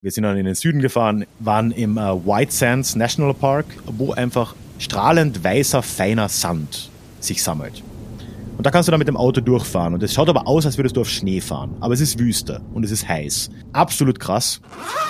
Wir sind dann in den Süden gefahren, waren im White Sands National Park, wo einfach strahlend weißer, feiner Sand sich sammelt. Und da kannst du dann mit dem Auto durchfahren. Und es schaut aber aus, als würdest du auf Schnee fahren. Aber es ist Wüste und es ist heiß. Absolut krass.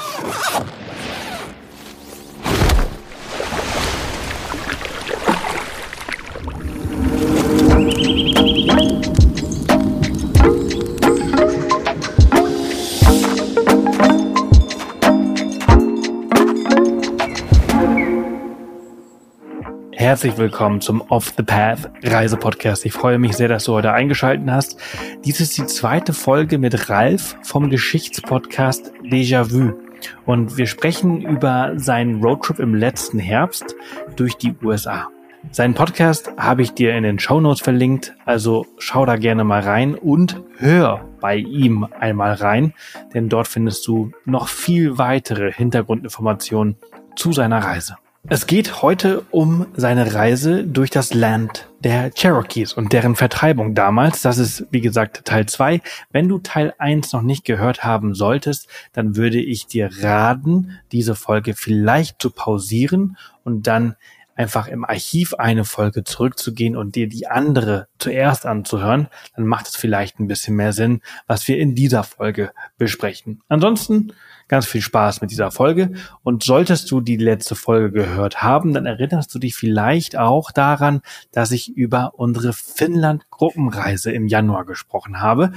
Herzlich willkommen zum Off the Path Reisepodcast. Ich freue mich sehr, dass du heute eingeschaltet hast. Dies ist die zweite Folge mit Ralf vom Geschichtspodcast Déjà-vu. Und wir sprechen über seinen Roadtrip im letzten Herbst durch die USA. Seinen Podcast habe ich dir in den Shownotes verlinkt, also schau da gerne mal rein und hör bei ihm einmal rein, denn dort findest du noch viel weitere Hintergrundinformationen zu seiner Reise. Es geht heute um seine Reise durch das Land der Cherokees und deren Vertreibung damals. Das ist, wie gesagt, Teil 2. Wenn du Teil 1 noch nicht gehört haben solltest, dann würde ich dir raten, diese Folge vielleicht zu pausieren und dann einfach im Archiv eine Folge zurückzugehen und dir die andere zuerst anzuhören. Dann macht es vielleicht ein bisschen mehr Sinn, was wir in dieser Folge besprechen. Ansonsten ganz viel Spaß mit dieser Folge. Und solltest du die letzte Folge gehört haben, dann erinnerst du dich vielleicht auch daran, dass ich über unsere Finnland-Gruppenreise im Januar gesprochen habe.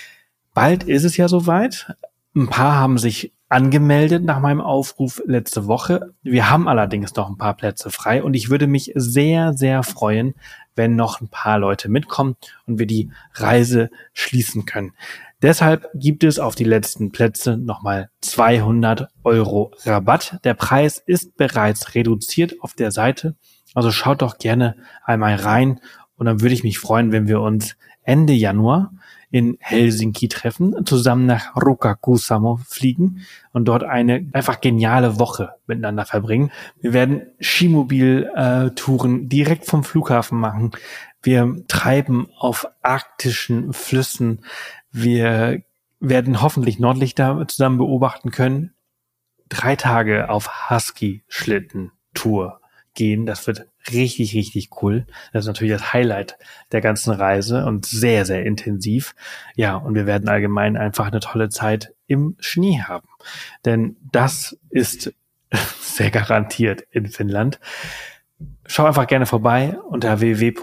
Bald ist es ja soweit. Ein paar haben sich angemeldet nach meinem Aufruf letzte Woche. Wir haben allerdings noch ein paar Plätze frei und ich würde mich sehr, sehr freuen, wenn noch ein paar Leute mitkommen und wir die Reise schließen können. Deshalb gibt es auf die letzten Plätze nochmal 200 € Rabatt. Der Preis ist bereits reduziert auf der Seite, also schaut doch gerne einmal rein und dann würde ich mich freuen, wenn wir uns Ende Januar in Helsinki treffen, zusammen nach Ruuhka-Kuusamo fliegen und dort eine einfach geniale Woche miteinander verbringen. Wir werden Skimobil-Touren direkt vom Flughafen machen. Wir treiben auf arktischen Flüssen. Wir werden hoffentlich Nordlichter zusammen beobachten können. 3 Tage auf Husky-Schlitten-Tour gehen. Das wird richtig, richtig cool. Das ist natürlich das Highlight der ganzen Reise und sehr, sehr intensiv. Ja, und wir werden allgemein einfach eine tolle Zeit im Schnee haben. Denn das ist sehr garantiert in Finnland. Schau einfach gerne vorbei. Unter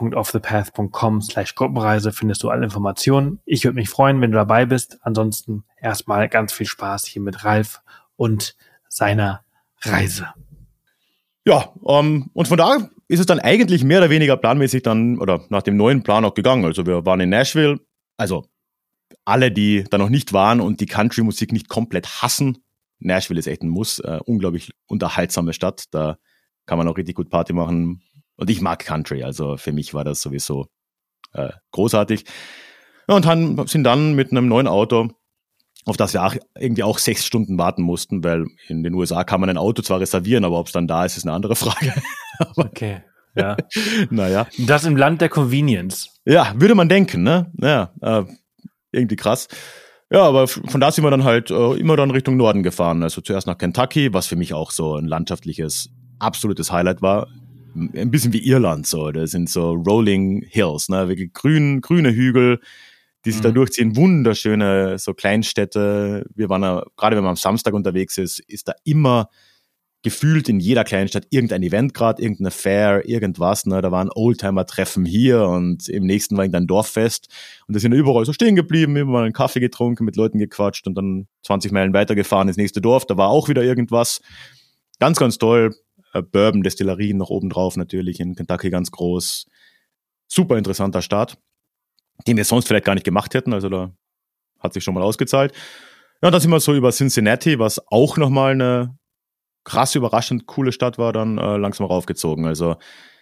www.offthepath.com/Gruppenreise findest du alle Informationen. Ich würde mich freuen, wenn du dabei bist. Ansonsten erstmal ganz viel Spaß hier mit Ralf und seiner Reise. Ja, und von da ist es dann eigentlich mehr oder weniger planmäßig dann, oder nach dem neuen Plan auch gegangen. Also wir waren in Nashville, also alle, die da noch nicht waren und die Country-Musik nicht komplett hassen. Nashville ist echt ein Muss, unglaublich unterhaltsame Stadt, da kann man auch richtig gut Party machen. Und ich mag Country, also für mich war das sowieso großartig. Ja, und sind dann mit einem neuen Auto, auf das wir irgendwie auch 6 Stunden warten mussten, weil in den USA kann man ein Auto zwar reservieren, aber ob es dann da ist, ist eine andere Frage. Okay, ja. Naja. Das im Land der Convenience. Ja, würde man denken, ne? Ja, irgendwie krass. Ja, aber von da sind wir dann halt immer dann Richtung Norden gefahren. Also zuerst nach Kentucky, was für mich auch so ein landschaftliches, absolutes Highlight war. Ein bisschen wie Irland so. Das sind so Rolling Hills, ne? Wirklich grüne Hügel, die sich da durchziehen. Wunderschöne so Kleinstädte. Wir waren ja, gerade wenn man am Samstag unterwegs ist da immer gefühlt in jeder Kleinstadt irgendein Event gerade, irgendeine Fair, irgendwas. Ne? Da waren Oldtimer-Treffen hier und im nächsten war irgendein Dorffest. Und da sind wir überall so stehen geblieben, immer mal einen Kaffee getrunken, mit Leuten gequatscht und dann 20 Meilen weitergefahren ins nächste Dorf. Da war auch wieder irgendwas. Ganz, ganz toll. Bourbon-Destillerien noch oben drauf natürlich, in Kentucky ganz groß. Super interessanter Start, den wir sonst vielleicht gar nicht gemacht hätten. Also da hat sich schon mal ausgezahlt. Ja, dann sind wir so über Cincinnati, was auch nochmal eine krass überraschend coole Stadt war, dann langsam raufgezogen. Also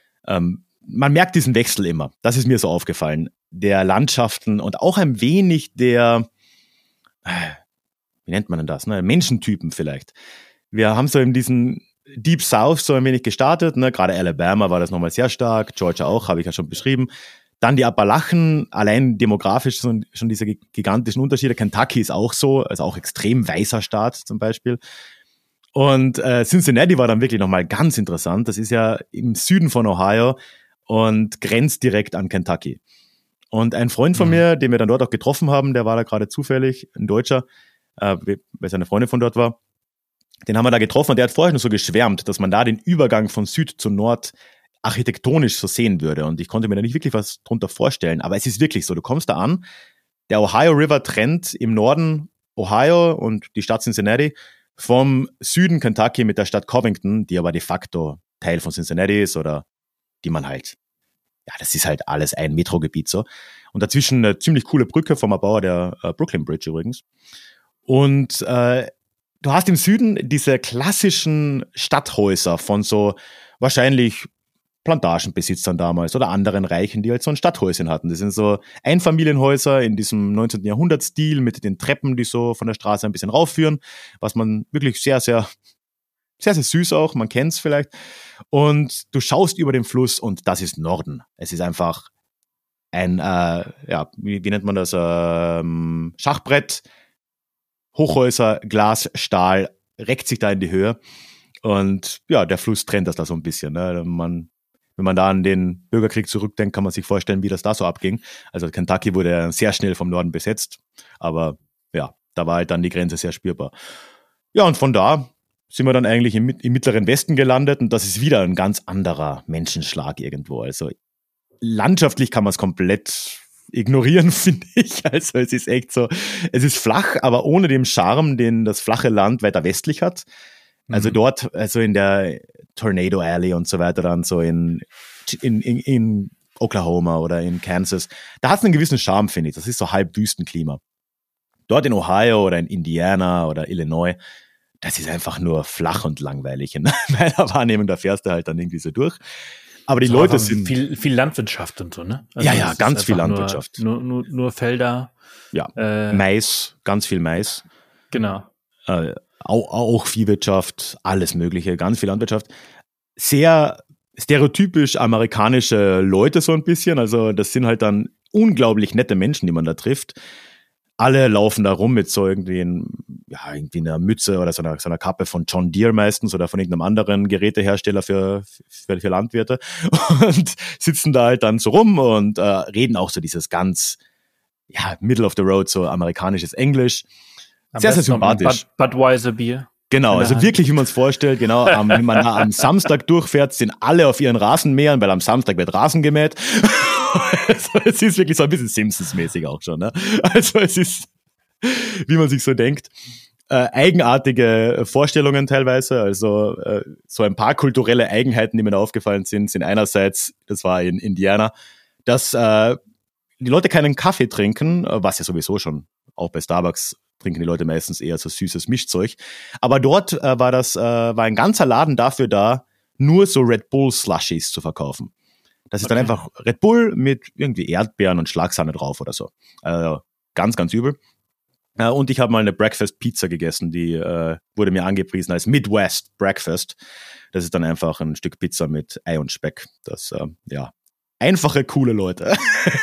man merkt diesen Wechsel immer. Das ist mir so aufgefallen. Der Landschaften und auch ein wenig der, wie nennt man denn das, ne? Menschentypen vielleicht. Wir haben so in diesen Deep South so ein wenig gestartet, ne? Gerade Alabama war das nochmal sehr stark, Georgia auch, habe ich ja schon beschrieben. Dann die Appalachen, allein demografisch schon diese gigantischen Unterschiede. Kentucky ist auch so, also auch extrem weißer Staat zum Beispiel. Und Cincinnati war dann wirklich nochmal ganz interessant. Das ist ja im Süden von Ohio und grenzt direkt an Kentucky. Und ein Freund von mir, den wir dann dort auch getroffen haben, der war da gerade zufällig, ein Deutscher, weil seine Freundin von dort war, den haben wir da getroffen und der hat vorher nur so geschwärmt, dass man da den Übergang von Süd zu Nord architektonisch so sehen würde. Und ich konnte mir da nicht wirklich was drunter vorstellen. Aber es ist wirklich so, du kommst da an, der Ohio River trennt im Norden Ohio und die Stadt Cincinnati vom Süden Kentucky mit der Stadt Covington, die aber de facto Teil von Cincinnati ist oder die man halt, ja, das ist halt alles ein Metrogebiet so. Und dazwischen eine ziemlich coole Brücke vom Erbauer der Brooklyn Bridge übrigens. Und du hast im Süden diese klassischen Stadthäuser von so wahrscheinlich Plantagenbesitzern damals oder anderen Reichen, die halt so ein Stadthäuschen hatten. Das sind so Einfamilienhäuser in diesem 19. Jahrhundert-Stil mit den Treppen, die so von der Straße ein bisschen raufführen, was man wirklich sehr, sehr, sehr, sehr süß auch, man kennt's vielleicht. Und du schaust über den Fluss und das ist Norden. Es ist einfach ein, wie nennt man das, Schachbrett, Hochhäuser, Glas, Stahl, reckt sich da in die Höhe. Und ja, der Fluss trennt das da so ein bisschen. Ne? Wenn man da an den Bürgerkrieg zurückdenkt, kann man sich vorstellen, wie das da so abging. Also Kentucky wurde sehr schnell vom Norden besetzt, aber ja, da war halt dann die Grenze sehr spürbar. Ja, und von da sind wir dann eigentlich im mittleren Westen gelandet und das ist wieder ein ganz anderer Menschenschlag irgendwo. Also landschaftlich kann man es komplett ignorieren, finde ich. Also es ist echt so, es ist flach, aber ohne den Charme, den das flache Land weiter westlich hat. Also dort, also in der Tornado Alley und so weiter, dann so in Oklahoma oder in Kansas, da hat es einen gewissen Charme, finde ich. Das ist so halb Wüstenklima. Dort in Ohio oder in Indiana oder Illinois, das ist einfach nur flach und langweilig. In meiner Wahrnehmung, da fährst du halt dann irgendwie so durch. Aber die Leute sind... Viel Landwirtschaft und so, ne? Also ja, ganz viel Landwirtschaft. Nur Felder. Ja, Mais, ganz viel Mais. Genau. Auch Viehwirtschaft, alles Mögliche, ganz viel Landwirtschaft. Sehr stereotypisch amerikanische Leute so ein bisschen. Also das sind halt dann unglaublich nette Menschen, die man da trifft. Alle laufen da rum mit so irgendwie einer Mütze oder so einer Kappe von John Deere meistens oder von irgendeinem anderen Gerätehersteller für Landwirte und sitzen da halt dann so rum und reden auch so dieses ganz, Middle of the Road, so amerikanisches Englisch. Sehr, sehr sympathisch. Budweiser Bier. Genau, also wirklich, wie man es vorstellt, genau, wenn man da am Samstag durchfährt, sind alle auf ihren Rasenmähern, weil am Samstag wird Rasen gemäht. Also, es ist wirklich so ein bisschen Simpsons-mäßig auch schon, ne? Also es ist, wie man sich so denkt, eigenartige Vorstellungen teilweise, also so ein paar kulturelle Eigenheiten, die mir da aufgefallen sind einerseits, das war in Indiana, dass die Leute keinen Kaffee trinken, was ja sowieso schon auch bei Starbucks trinken die Leute meistens eher so süßes Mischzeug. Aber dort war ein ganzer Laden dafür da, nur so Red Bull Slushies zu verkaufen. Das ist dann einfach Red Bull mit irgendwie Erdbeeren und Schlagsahne drauf oder so. Ganz, ganz übel. Und ich habe mal eine Breakfast Pizza gegessen, die wurde mir angepriesen als Midwest Breakfast. Das ist dann einfach ein Stück Pizza mit Ei und Speck. Das, einfache, coole Leute.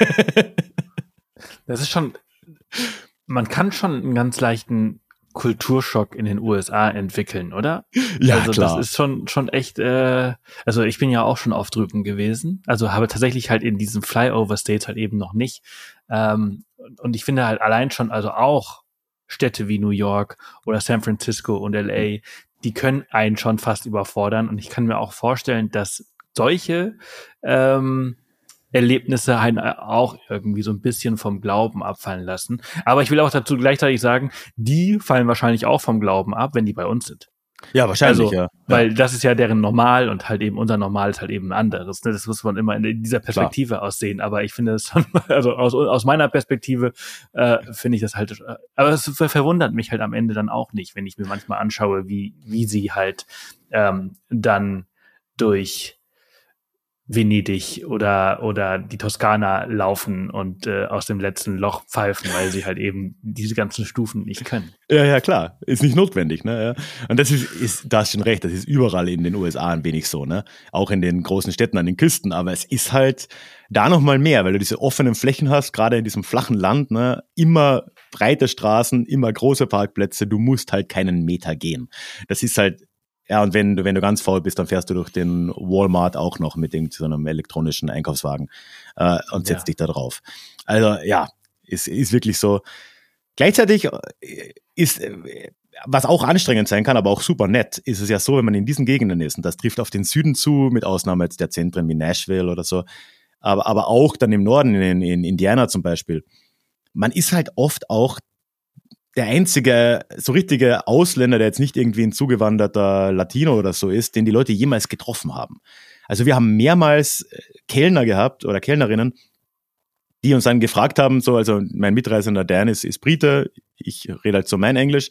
Das ist schon... Man kann schon einen ganz leichten Kulturschock in den USA entwickeln, oder? Ja, also klar. Das ist schon echt, also ich bin ja auch schon oft drüben gewesen, also habe tatsächlich halt in diesen Flyover-States halt eben noch nicht. Und ich finde halt allein schon, also auch Städte wie New York oder San Francisco und LA, die können einen schon fast überfordern. Und ich kann mir auch vorstellen, dass solche Erlebnisse halt auch irgendwie so ein bisschen vom Glauben abfallen lassen. Aber ich will auch dazu gleichzeitig sagen, die fallen wahrscheinlich auch vom Glauben ab, wenn die bei uns sind. Ja, wahrscheinlich, also, ja. Weil das ist ja deren Normal und halt eben unser Normal ist halt eben ein anderes. Das muss man immer in dieser Perspektive aussehen. Aber ich finde es schon, also aus meiner Perspektive finde ich das halt, aber es verwundert mich halt am Ende dann auch nicht, wenn ich mir manchmal anschaue, wie sie halt dann durch Venedig oder die Toskana laufen und aus dem letzten Loch pfeifen, weil sie halt eben diese ganzen Stufen nicht können. Ja, klar. Ist nicht notwendig, ne? Ja. Und das da hast du schon recht, das ist überall in den USA ein wenig so, ne? Auch in den großen Städten an den Küsten, aber es ist halt da noch mal mehr, weil du diese offenen Flächen hast, gerade in diesem flachen Land, ne? Immer breite Straßen, immer große Parkplätze, du musst halt keinen Meter gehen. Das ist halt, ja, und wenn du ganz faul bist, dann fährst du durch den Walmart auch noch mit so einem elektronischen Einkaufswagen und setzt dich da drauf. Also ja, ist wirklich so. Gleichzeitig ist, was auch anstrengend sein kann, aber auch super nett, ist es ja so, wenn man in diesen Gegenden ist, und das trifft auf den Süden zu, mit Ausnahme jetzt der Zentren wie Nashville oder so, aber auch dann im Norden, in Indiana zum Beispiel, man ist halt oft auch der einzige so richtige Ausländer, der jetzt nicht irgendwie ein zugewanderter Latino oder so ist, den die Leute jemals getroffen haben. Also wir haben mehrmals Kellner gehabt oder Kellnerinnen, die uns dann gefragt haben, so, also mein Mitreisender Dan ist Brite, ich rede halt so mein Englisch,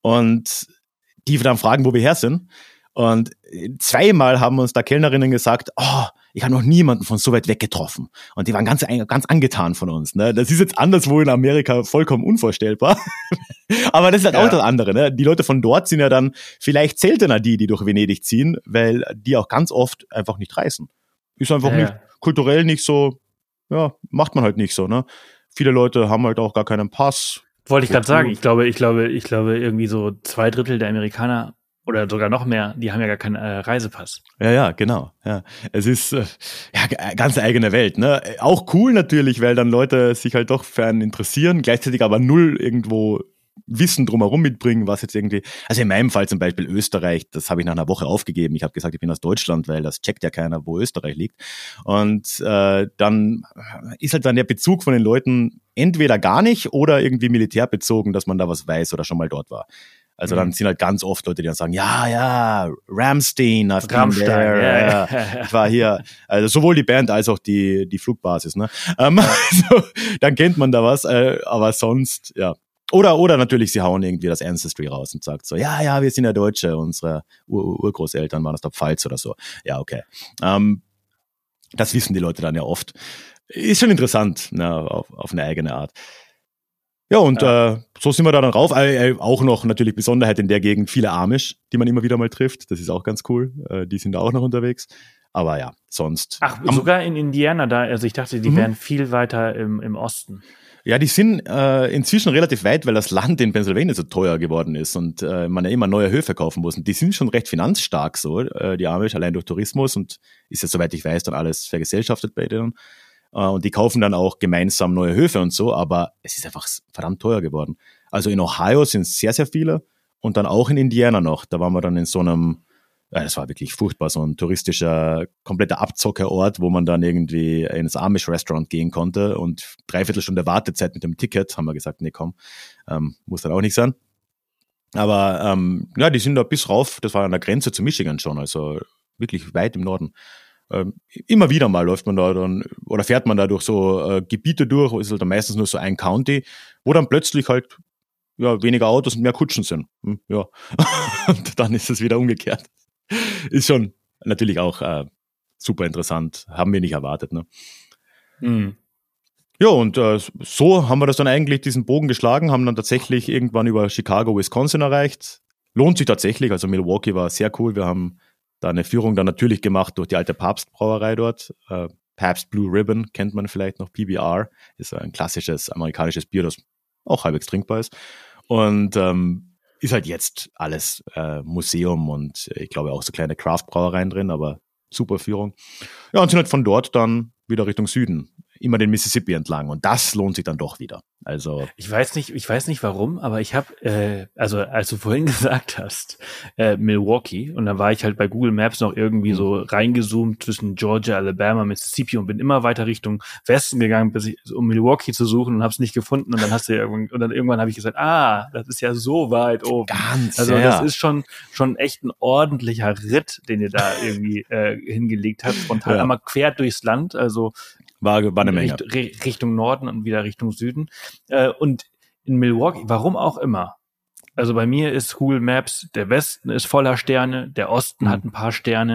und die dann fragen, wo wir her sind. Und zweimal haben uns da Kellnerinnen gesagt, oh, ich habe noch niemanden von so weit weg getroffen. Und die waren ganz angetan von uns. Ne? Das ist jetzt anderswo in Amerika vollkommen unvorstellbar. Aber das ist halt auch das andere. Ne? Die Leute von dort sind ja dann vielleicht seltener die durch Venedig ziehen, weil die auch ganz oft einfach nicht reisen. Ist einfach nicht kulturell nicht so, ja, macht man halt nicht so. Ne? Viele Leute haben halt auch gar keinen Pass. Wollte ich gerade sagen. Ich glaube irgendwie so 2/3 der Amerikaner oder sogar noch mehr, die haben ja gar keinen Reisepass. Ja, genau. Ja, es ist ganz eigene Welt. Ne, auch cool natürlich, weil dann Leute sich halt doch für einen interessieren, gleichzeitig aber null irgendwo Wissen drumherum mitbringen, was jetzt irgendwie. Also in meinem Fall zum Beispiel Österreich, das habe ich nach einer Woche aufgegeben. Ich habe gesagt, ich bin aus Deutschland, weil das checkt ja keiner, wo Österreich liegt. Und dann ist halt dann der Bezug von den Leuten entweder gar nicht oder irgendwie militärbezogen, dass man da was weiß oder schon mal dort war. Also dann sind halt ganz oft Leute, die dann sagen, ja, Rammstein, I've been there, ich war hier. Also sowohl die Band als auch die Flugbasis. Ne? So, dann kennt man da was, aber sonst, ja. Oder natürlich, sie hauen irgendwie das Ancestry raus und sagt so, ja, wir sind ja Deutsche, unsere Urgroßeltern waren aus der Pfalz oder so. Ja, okay. Das wissen die Leute dann ja oft. Ist schon interessant, ne, auf eine eigene Art. Ja, und so sind wir da dann rauf. Auch noch natürlich Besonderheit in der Gegend, viele Amish, die man immer wieder mal trifft. Das ist auch ganz cool. Die sind da auch noch unterwegs. Aber ja, sonst. Ach, sogar in Indiana da, also ich dachte, die wären viel weiter im Osten. Ja, die sind inzwischen relativ weit, weil das Land in Pennsylvania so teuer geworden ist und man ja immer neue Höfe kaufen muss. Und die sind schon recht finanzstark so, die Amish, allein durch Tourismus, und ist jetzt, soweit ich weiß, dann alles vergesellschaftet bei denen. Und die kaufen dann auch gemeinsam neue Höfe und so, aber es ist einfach verdammt teuer geworden. Also in Ohio sind es sehr, sehr viele und dann auch in Indiana noch. Da waren wir dann in so einem, das war wirklich furchtbar, so ein touristischer, kompletter Abzockerort, wo man dann irgendwie ins Amish-Restaurant gehen konnte und 3/4 Stunde Wartezeit mit dem Ticket. Haben wir gesagt, nee, komm, muss dann auch nicht sein. Aber ja, die sind da bis rauf, das war an der Grenze zu Michigan schon, also wirklich weit im Norden. Immer wieder mal läuft man da dann oder fährt man da durch so Gebiete durch, ist halt dann meistens nur so ein County, wo dann plötzlich halt weniger Autos und mehr Kutschen sind. Ja. Und dann ist es wieder umgekehrt. Ist schon natürlich auch super interessant. Haben wir nicht erwartet, ne? Mhm. Ja, und so haben wir das dann eigentlich diesen Bogen geschlagen, haben dann tatsächlich irgendwann über Chicago, Wisconsin erreicht. Lohnt sich tatsächlich, also Milwaukee war sehr cool. Wir haben da eine Führung dann natürlich gemacht durch die alte Pabst-Brauerei dort. Pabst Blue Ribbon kennt man vielleicht noch, PBR. Ist ein klassisches amerikanisches Bier, das auch halbwegs trinkbar ist. Und ist halt jetzt alles Museum und ich glaube auch so kleine Craft-Brauereien drin, aber super Führung. Ja, und sind halt von dort dann wieder Richtung Süden, immer den Mississippi entlang, und das lohnt sich dann doch wieder. Also ich weiß nicht warum, aber ich habe, also als du vorhin gesagt hast, Milwaukee, und dann war ich halt bei Google Maps noch irgendwie so reingezoomt zwischen Georgia, Alabama, Mississippi und bin immer weiter Richtung Westen gegangen, um Milwaukee zu suchen, und habe es nicht gefunden, und dann irgendwann habe ich gesagt, das ist ja so weit oben. Das ist schon echt ein ordentlicher Ritt, den ihr da irgendwie hingelegt habt, spontan einmal quer durchs Land, also war eine Menge. Richtung Norden und wieder Richtung Süden. Und in Milwaukee, warum auch immer. Also bei mir ist Google Maps, der Westen ist voller Sterne, der Osten hat ein paar Sterne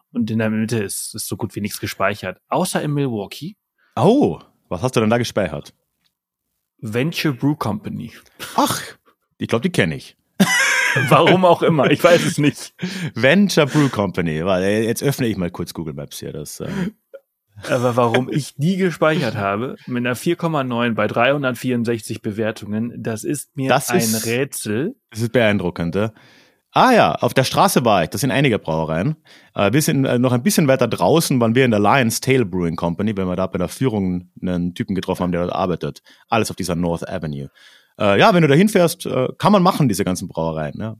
und in der Mitte ist so gut wie nichts gespeichert. Außer in Milwaukee. Oh, was hast du denn da gespeichert? Venture Brew Company. Ach, ich glaube, die kenne ich. Warum auch immer, ich weiß es nicht. Venture Brew Company. Warte, jetzt öffne ich mal kurz Google Maps hier. Aber warum ich die gespeichert habe, mit einer 4,9 bei 364 Bewertungen, das ist mir ein Rätsel. Das ist beeindruckend, ja. Ah ja, auf der Straße war ich. Das sind einige Brauereien. Wir sind noch ein bisschen weiter draußen, waren wir in der Lion's Tail Brewing Company, weil wir da bei der Führung einen Typen getroffen haben, der dort arbeitet. Alles auf dieser North Avenue. Ja, wenn du da hinfährst, kann man machen, diese ganzen Brauereien. Ja.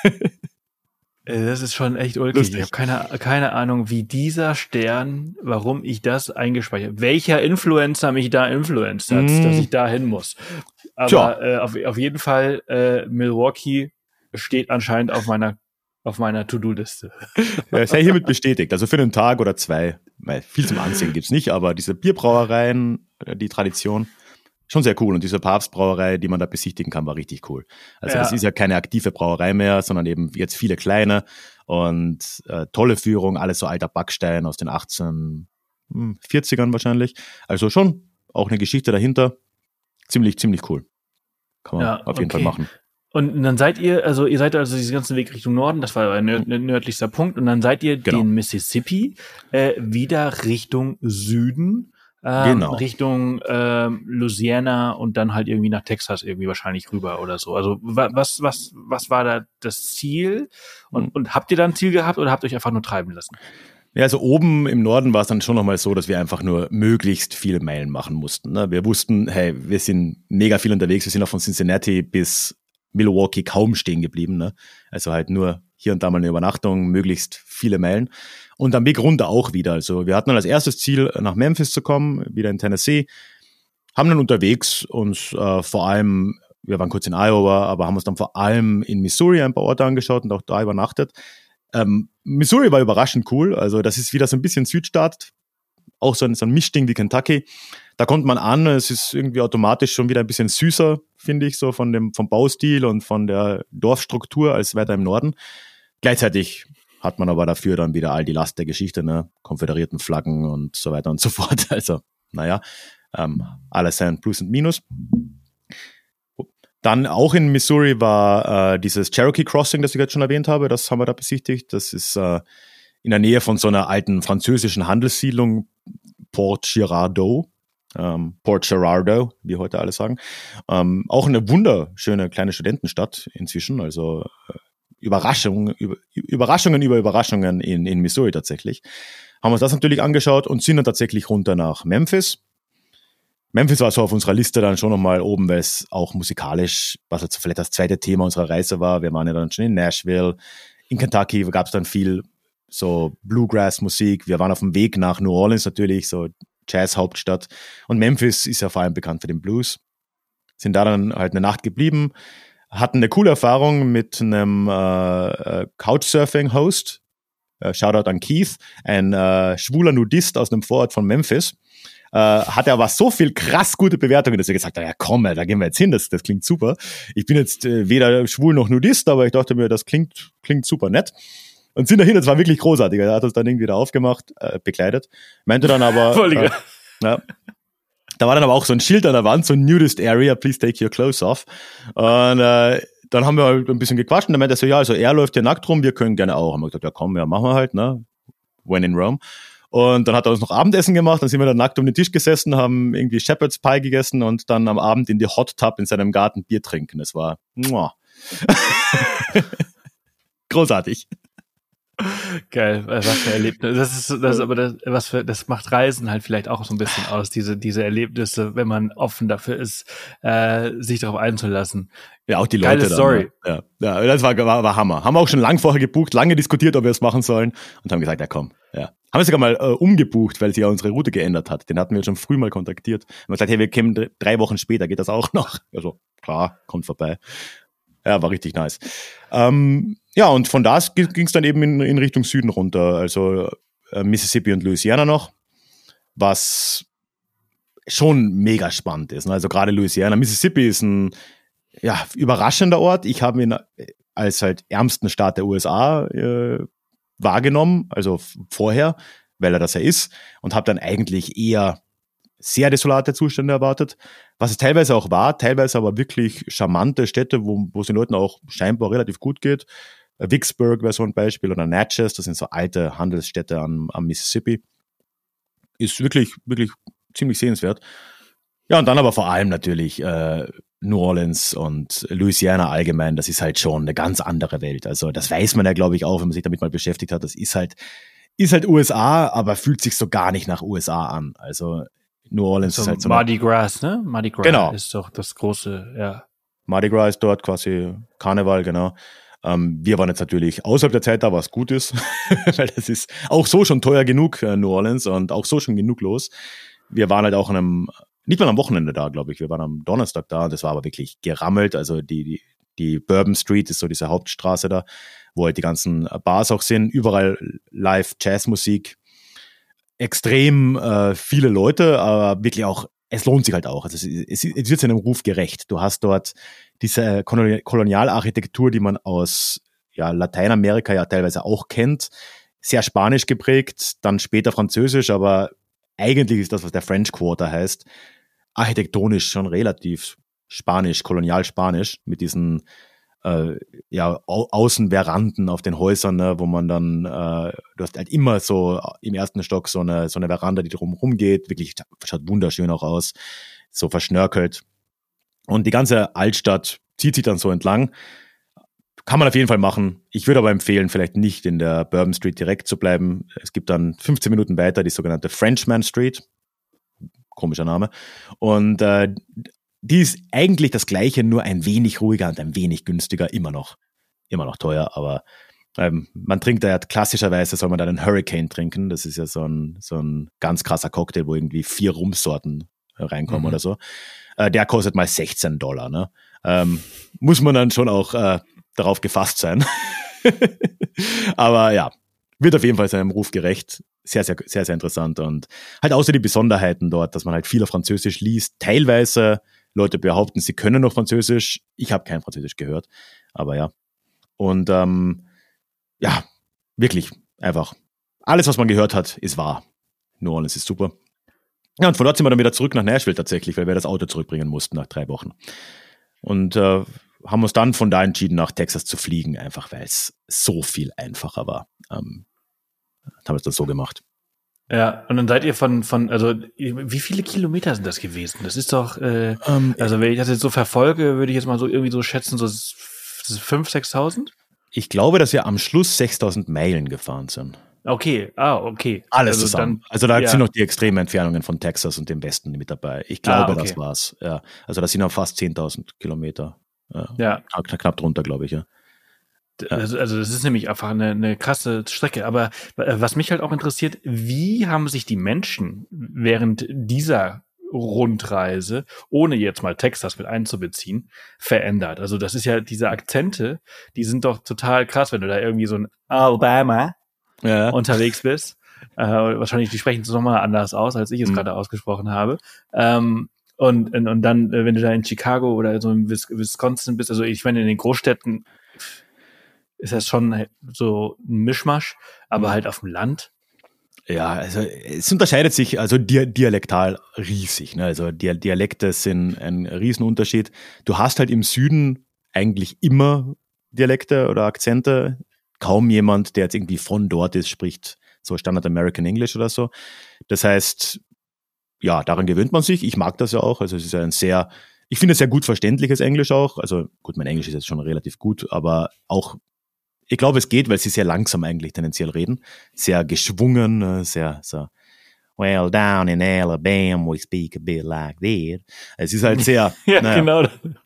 Das ist schon echt ulkig. Ich habe keine Ahnung, wie dieser Stern, warum ich das eingespeichert, welcher Influencer mich da influenced hat, dass ich da hin muss. Aber auf jeden Fall, Milwaukee steht anscheinend auf meiner To-Do-Liste. Ja, sei hiermit bestätigt. Also für einen Tag oder zwei. Weil viel zum Ansehen gibt's nicht, aber diese Bierbrauereien, die Tradition, schon sehr cool. Und diese Papstbrauerei, die man da besichtigen kann, war richtig cool. Also das ist ja keine aktive Brauerei mehr, sondern eben jetzt viele kleine und tolle Führung, alles so alter Backstein aus den 1840ern wahrscheinlich. Also schon auch eine Geschichte dahinter. Ziemlich cool. Kann man auf jeden Fall machen. Und dann seid ihr seid diesen ganzen Weg Richtung Norden, das war euer nördlichster Punkt, und dann seid ihr den Mississippi wieder Richtung Süden, Richtung Louisiana und dann halt irgendwie nach Texas irgendwie wahrscheinlich rüber oder so. Also was war da das Ziel? Und habt ihr da ein Ziel gehabt oder habt ihr euch einfach nur treiben lassen? Ja, also oben im Norden war es dann schon nochmal so, dass wir einfach nur möglichst viele Meilen machen mussten. Ne? Wir wussten, hey, wir sind mega viel unterwegs, wir sind auch von Cincinnati bis Milwaukee kaum stehen geblieben. Ne? Also halt nur hier und da mal eine Übernachtung, möglichst viele Meilen. Und am Weg runter auch wieder. Also wir hatten dann als erstes Ziel, nach Memphis zu kommen, wieder in Tennessee. Haben dann unterwegs uns vor allem, wir waren kurz in Iowa, aber haben uns dann vor allem in Missouri ein paar Orte angeschaut und auch da übernachtet. Missouri war überraschend cool. Also das ist wieder so ein bisschen Südstaat, auch so ein Mischding wie Kentucky. Da kommt man an, es ist irgendwie automatisch schon wieder ein bisschen süßer, finde ich, so vom Baustil und von der Dorfstruktur als weiter im Norden. Gleichzeitig hat man aber dafür dann wieder all die Last der Geschichte, ne, konföderierten Flaggen und so weiter und so fort. Also, naja, alles sein Plus und Minus. Dann auch in Missouri war dieses Cherokee Crossing, das ich jetzt schon erwähnt habe, das haben wir da besichtigt. Das ist in der Nähe von so einer alten französischen Handelssiedlung, Port Girardeau, wie heute alle sagen. Auch eine wunderschöne kleine Studentenstadt inzwischen, also Überraschungen über Überraschungen in Missouri tatsächlich. Haben uns das natürlich angeschaut und sind dann tatsächlich runter nach Memphis. Memphis war so auf unserer Liste dann schon nochmal oben, weil es auch musikalisch, was jetzt vielleicht das zweite Thema unserer Reise war. Wir waren ja dann schon in Nashville. In Kentucky gab es dann viel so Bluegrass-Musik. Wir waren auf dem Weg nach New Orleans natürlich, so Jazz-Hauptstadt. Und Memphis ist ja vor allem bekannt für den Blues. Sind da dann halt eine Nacht geblieben, hatten eine coole Erfahrung mit einem Couchsurfing-Host. Shoutout an Keith, ein schwuler Nudist aus einem Vorort von Memphis. Hat er aber so viel krass gute Bewertungen, dass er gesagt hat, ja komm, da gehen wir jetzt hin, das klingt super. Ich bin jetzt weder schwul noch Nudist, aber ich dachte mir, das klingt super nett. Und sind dahin, das war wirklich großartig. Er hat uns dann irgendwie da aufgemacht, bekleidet. Meinte dann aber, da war dann aber auch so ein Schild an der Wand, so ein Nudist Area, please take your clothes off. Und dann haben wir halt ein bisschen gequatscht und dann meinte er so, ja, also er läuft hier nackt rum, wir können gerne auch. Haben wir gesagt, ja komm, ja, machen wir halt, ne? When in Rome. Und dann hat er uns noch Abendessen gemacht, dann sind wir dann nackt um den Tisch gesessen, haben irgendwie Shepherd's Pie gegessen und dann am Abend in die Hot Tub in seinem Garten Bier trinken. Das war großartig. Geil, was für Erlebnis. Das macht Reisen halt vielleicht auch so ein bisschen aus, diese Erlebnisse, wenn man offen dafür ist, sich darauf einzulassen. Ja, auch die Leute. Geile Story. Ja, das war Hammer. Haben wir auch schon lange vorher gebucht, lange diskutiert, ob wir es machen sollen und haben gesagt, ja komm, ja. Haben wir sogar mal umgebucht, weil sie ja unsere Route geändert hat. Den hatten wir schon früh mal kontaktiert. Haben gesagt, hey, wir kommen 3 Wochen später, geht das auch noch? Also, klar, kommt vorbei. Ja, war richtig nice. Ja, und von da ging es dann eben in Richtung Süden runter, also Mississippi und Louisiana noch, was schon mega spannend ist. Ne? Also gerade Louisiana. Mississippi ist ein überraschender Ort. Ich habe ihn als halt ärmsten Staat der USA wahrgenommen, also vorher, weil er das ja ist, und habe dann eigentlich eher sehr desolate Zustände erwartet, was es teilweise auch war, teilweise aber wirklich charmante Städte, wo es den Leuten auch scheinbar relativ gut geht. Vicksburg wäre so ein Beispiel oder Natchez, das sind so alte Handelsstädte am Mississippi. Ist wirklich, wirklich ziemlich sehenswert. Ja, und dann aber vor allem natürlich New Orleans und Louisiana allgemein, das ist halt schon eine ganz andere Welt. Also das weiß man ja, glaube ich, auch, wenn man sich damit mal beschäftigt hat. Das ist halt USA, aber fühlt sich so gar nicht nach USA an. Also New Orleans so ist halt so Mardi Gras, ne? Mardi Gras genau. ist doch das große, ja. Mardi Gras ist dort quasi Karneval, genau. Wir waren jetzt natürlich außerhalb der Zeit da, was gut ist, weil das ist auch so schon teuer genug, New Orleans, und auch so schon genug los. Wir waren halt auch nicht mal am Wochenende da, glaube ich. Wir waren am Donnerstag da, und das war aber wirklich gerammelt. Also die Bourbon Street ist so diese Hauptstraße da, wo halt die ganzen Bars auch sind. Überall live Jazzmusik. Extrem viele Leute, aber wirklich auch, es lohnt sich halt auch. Also es wird seinem Ruf gerecht. Du hast dort diese Kolonialarchitektur, die man aus Lateinamerika ja teilweise auch kennt. Sehr spanisch geprägt, dann später französisch, aber eigentlich ist das, was der French Quarter heißt, architektonisch schon relativ spanisch, kolonial-spanisch, mit diesen Außenveranden auf den Häusern, ne, wo man dann, du hast halt immer so im ersten Stock so eine Veranda, die drumherum geht, wirklich schaut wunderschön auch aus, so verschnörkelt. Und die ganze Altstadt zieht sich dann so entlang. Kann man auf jeden Fall machen. Ich würde aber empfehlen, vielleicht nicht in der Bourbon Street direkt zu bleiben. Es gibt dann 15 Minuten weiter die sogenannte Frenchman Street. Komischer Name. Und die ist eigentlich das Gleiche, nur ein wenig ruhiger und ein wenig günstiger. Immer noch teuer, aber man trinkt da ja klassischerweise, soll man da einen Hurricane trinken. Das ist ja so ein ganz krasser Cocktail, wo irgendwie 4 Rumsorten reinkommen oder so. Der kostet mal $16, ne? Muss man dann schon auch darauf gefasst sein. Aber ja, wird auf jeden Fall seinem Ruf gerecht. Sehr, sehr, sehr, sehr interessant. Und halt außer die Besonderheiten dort, dass man halt viel auf Französisch liest. Teilweise Leute behaupten, sie können noch Französisch. Ich habe kein Französisch gehört. Aber ja. Und ja, wirklich einfach. Alles, was man gehört hat, ist wahr. New Orleans ist super. Ja, und von dort sind wir dann wieder zurück nach Nashville tatsächlich, weil wir das Auto zurückbringen mussten nach 3 Wochen. Und haben uns dann von da entschieden, nach Texas zu fliegen, einfach weil es so viel einfacher war. Haben wir es dann so gemacht. Ja, und dann seid ihr also wie viele Kilometer sind das gewesen? Das ist doch, also wenn ich das jetzt so verfolge, würde ich jetzt mal so irgendwie so schätzen, so 5.000, 6.000? Ich glaube, dass wir am Schluss 6.000 Meilen gefahren sind. Okay, okay. Alles also zusammen. Also da sind noch die extremen Entfernungen von Texas und dem Westen mit dabei. Ich glaube, das war's. Ja. Also das sind noch fast 10.000 Kilometer. Ja. Knapp drunter, glaube ich, ja. Also das ist nämlich einfach eine krasse Strecke. Aber was mich halt auch interessiert, wie haben sich die Menschen während dieser Rundreise, ohne jetzt mal Texas mit einzubeziehen, verändert? Also das ist ja, diese Akzente, die sind doch total krass, wenn du da irgendwie so ein Alabama unterwegs bist. Wahrscheinlich, die sprechen es nochmal anders aus, als ich es gerade ausgesprochen habe. Und dann, wenn du da in Chicago oder so in Wisconsin bist, also ich meine, in den Großstädten ist das schon so ein Mischmasch, aber halt auf dem Land. Ja, also es unterscheidet sich also dialektal riesig. Ne? Also Dialekte sind ein Riesenunterschied. Du hast halt im Süden eigentlich immer Dialekte oder Akzente. Kaum jemand, der jetzt irgendwie von dort ist, spricht so Standard American English oder so. Das heißt, ja, daran gewöhnt man sich. Ich mag das ja auch. Also es ist ja ich finde es sehr gut verständliches Englisch auch. Also gut, mein Englisch ist jetzt schon relativ gut, aber auch, ich glaube, es geht, weil sie sehr langsam eigentlich tendenziell reden. Sehr geschwungen, sehr so, well, down in Alabama we speak a bit like that. Es ist halt sehr, ja, genau.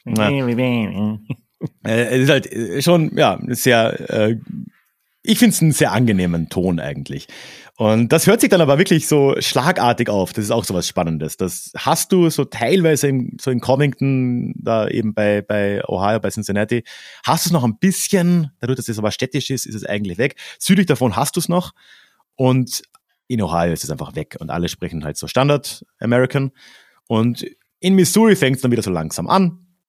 Es ist halt schon, ja, sehr, ich finde es einen sehr angenehmen Ton eigentlich. Und das hört sich dann aber wirklich so schlagartig auf. Das ist auch so was Spannendes. Das hast du so teilweise so in Covington, da eben bei Ohio, bei Cincinnati, hast du es noch ein bisschen, dadurch, dass es aber städtisch ist es eigentlich weg. Südlich davon hast du es noch und in Ohio ist es einfach weg und alle sprechen halt so Standard American. Und in Missouri fängt es dann wieder so langsam an.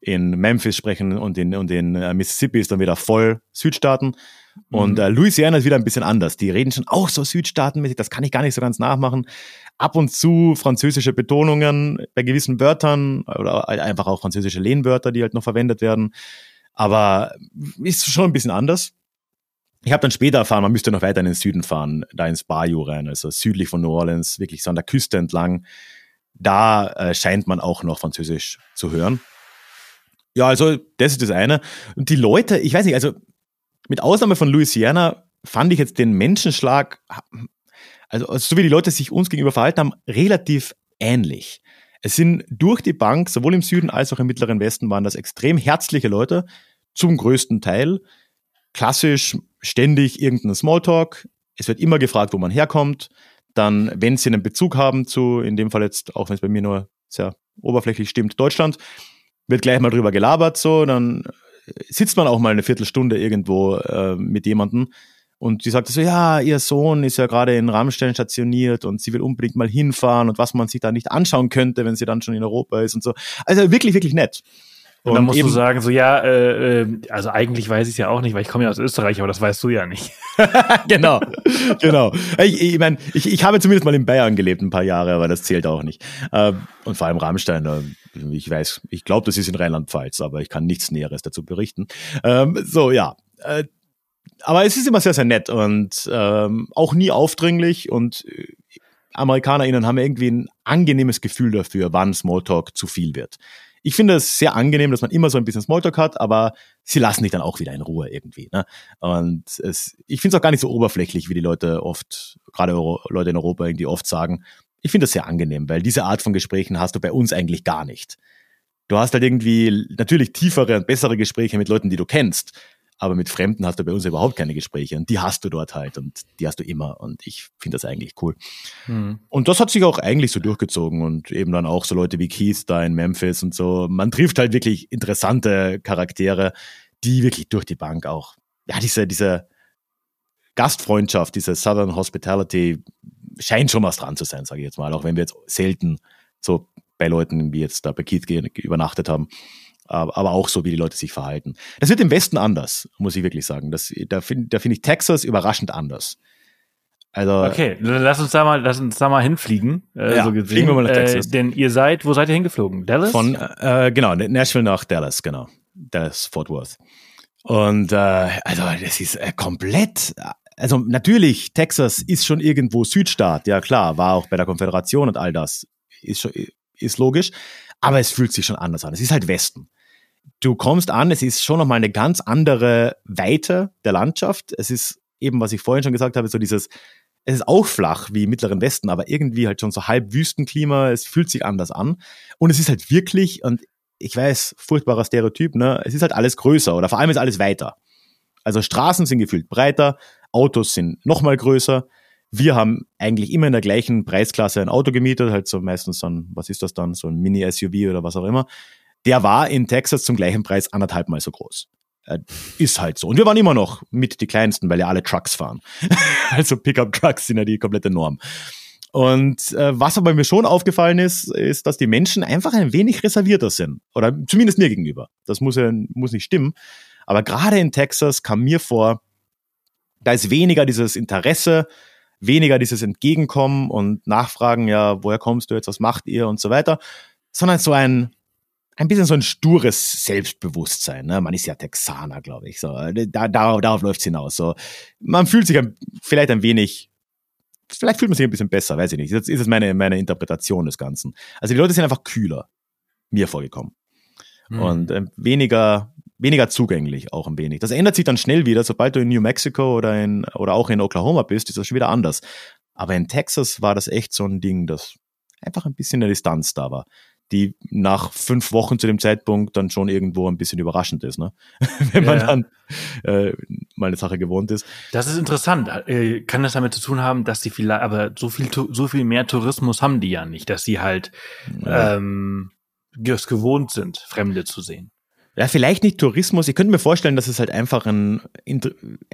in Memphis sprechen und in Mississippi ist dann wieder voll Südstaaten. Und Louisiana ist wieder ein bisschen anders. Die reden schon auch so südstaatenmäßig, das kann ich gar nicht so ganz nachmachen. Ab und zu französische Betonungen bei gewissen Wörtern oder einfach auch französische Lehnwörter, die halt noch verwendet werden. Aber ist schon ein bisschen anders. Ich habe dann später erfahren, man müsste noch weiter in den Süden fahren, da ins Bayou rein, also südlich von New Orleans, wirklich so an der Küste entlang. Da scheint man auch noch Französisch zu hören. Ja, also das ist das eine. Und die Leute, ich weiß nicht, also mit Ausnahme von Louisiana fand ich jetzt den Menschenschlag, also so wie die Leute sich uns gegenüber verhalten haben, relativ ähnlich. Es sind durch die Bank, sowohl im Süden als auch im Mittleren Westen, waren das extrem herzliche Leute, zum größten Teil. Klassisch, ständig irgendein Smalltalk. Es wird immer gefragt, wo man herkommt. Dann, wenn sie einen Bezug haben zu, in dem Fall jetzt, auch wenn es bei mir nur sehr oberflächlich stimmt, Deutschland, wird gleich mal drüber gelabert, so, dann sitzt man auch mal eine Viertelstunde irgendwo mit jemandem und die sagt so, ja, ihr Sohn ist ja gerade in Rammstein stationiert und sie will unbedingt mal hinfahren und was man sich da nicht anschauen könnte, wenn sie dann schon in Europa ist und so. Also wirklich, wirklich nett. Und dann musst du sagen, so ja, also eigentlich weiß ich es ja auch nicht, weil ich komme ja aus Österreich, aber das weißt du ja nicht. Genau. Ich meine, ich habe zumindest mal in Bayern gelebt ein paar Jahre, aber das zählt auch nicht. Und vor allem Rammstein, ich glaube, das ist in Rheinland-Pfalz, aber ich kann nichts Näheres dazu berichten. Aber es ist immer sehr, sehr nett und auch nie aufdringlich und AmerikanerInnen haben irgendwie ein angenehmes Gefühl dafür, wann Smalltalk zu viel wird. Ich finde es sehr angenehm, dass man immer so ein bisschen Smalltalk hat, aber sie lassen dich dann auch wieder in Ruhe irgendwie. Ne? Und ich finde es auch gar nicht so oberflächlich, wie die Leute oft, gerade Leute in Europa irgendwie oft sagen. Ich finde das sehr angenehm, weil diese Art von Gesprächen hast du bei uns eigentlich gar nicht. Du hast halt irgendwie natürlich tiefere und bessere Gespräche mit Leuten, die du kennst, aber mit Fremden hast du bei uns überhaupt keine Gespräche und die hast du dort halt und die hast du immer und ich finde das eigentlich cool. Und das hat sich auch eigentlich so durchgezogen und eben dann auch so Leute wie Keith da in Memphis und so. Man trifft halt wirklich interessante Charaktere, die wirklich durch die Bank auch, ja, diese Gastfreundschaft, diese Southern Hospitality scheint schon was dran zu sein, sage ich jetzt mal, auch wenn wir jetzt selten so bei Leuten wie jetzt da bei Keith übernachtet haben. Aber auch so, wie die Leute sich verhalten. Das wird im Westen anders, muss ich wirklich sagen. Da finde ich Texas überraschend anders. Also, okay, lass uns da mal hinfliegen. Ja, so gesehen. fliegen wir mal nach Texas. Denn wo seid ihr hingeflogen? Dallas? Von Nashville nach Dallas, genau. Dallas, Fort Worth. Und also das ist komplett, also natürlich, Texas ist schon irgendwo Südstaat, ja klar, war auch bei der Konföderation und all das, ist logisch, aber es fühlt sich schon anders an. Es ist halt Westen. Du kommst an, es ist schon nochmal eine ganz andere Weite der Landschaft. Es ist eben, was ich vorhin schon gesagt habe, so es ist auch flach wie im Mittleren Westen, aber irgendwie halt schon so halb Wüstenklima, es fühlt sich anders an. Und es ist halt wirklich, und ich weiß, furchtbarer Stereotyp, ne, es ist halt alles größer oder vor allem ist alles weiter. Also Straßen sind gefühlt breiter, Autos sind nochmal größer. Wir haben eigentlich immer in der gleichen Preisklasse ein Auto gemietet, halt so meistens so ein, was ist das dann, so ein Mini-SUV oder was auch immer. Der war in Texas zum gleichen Preis 1,5 Mal so groß. Ist halt so. Und wir waren immer noch mit die Kleinsten, weil ja alle Trucks fahren. Also Pickup-Trucks sind ja die komplette Norm. Und was aber mir schon aufgefallen ist, dass die Menschen einfach ein wenig reservierter sind. Oder zumindest mir gegenüber. Das muss nicht stimmen. Aber gerade in Texas kam mir vor, da ist weniger dieses Interesse, weniger dieses Entgegenkommen und Nachfragen, ja, woher kommst du jetzt, was macht ihr und so weiter, sondern so ein bisschen so ein stures Selbstbewusstsein. Ne? Man ist ja Texaner, glaube ich. So, darauf läuft's hinaus. So, man fühlt sich vielleicht ein bisschen besser, weiß ich nicht. Das ist jetzt meine Interpretation des Ganzen. Also die Leute sind einfach kühler, mir vorgekommen. Und weniger zugänglich auch ein wenig. Das ändert sich dann schnell wieder, sobald du in New Mexico oder auch in Oklahoma bist, ist das schon wieder anders. Aber in Texas war das echt so ein Ding, dass einfach ein bisschen eine Distanz da war, die nach 5 Wochen zu dem Zeitpunkt dann schon irgendwo ein bisschen überraschend ist, ne? Wenn man dann mal eine Sache gewohnt ist. Das ist interessant. Kann das damit zu tun haben, dass die vielleicht, aber so viel mehr Tourismus haben die ja nicht, dass sie halt gewohnt sind, Fremde zu sehen. Ja, vielleicht nicht Tourismus. Ich könnte mir vorstellen, dass es halt einfach ein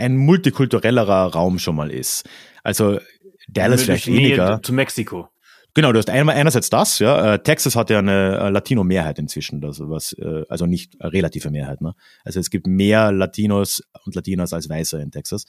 multikulturellerer Raum schon mal ist. Also Dallas vielleicht weniger. Zu Mexiko. Genau, du hast einerseits das, ja. Texas hat ja eine Latino-Mehrheit inzwischen, also nicht relative Mehrheit, ne? Also es gibt mehr Latinos und Latinas als Weiße in Texas.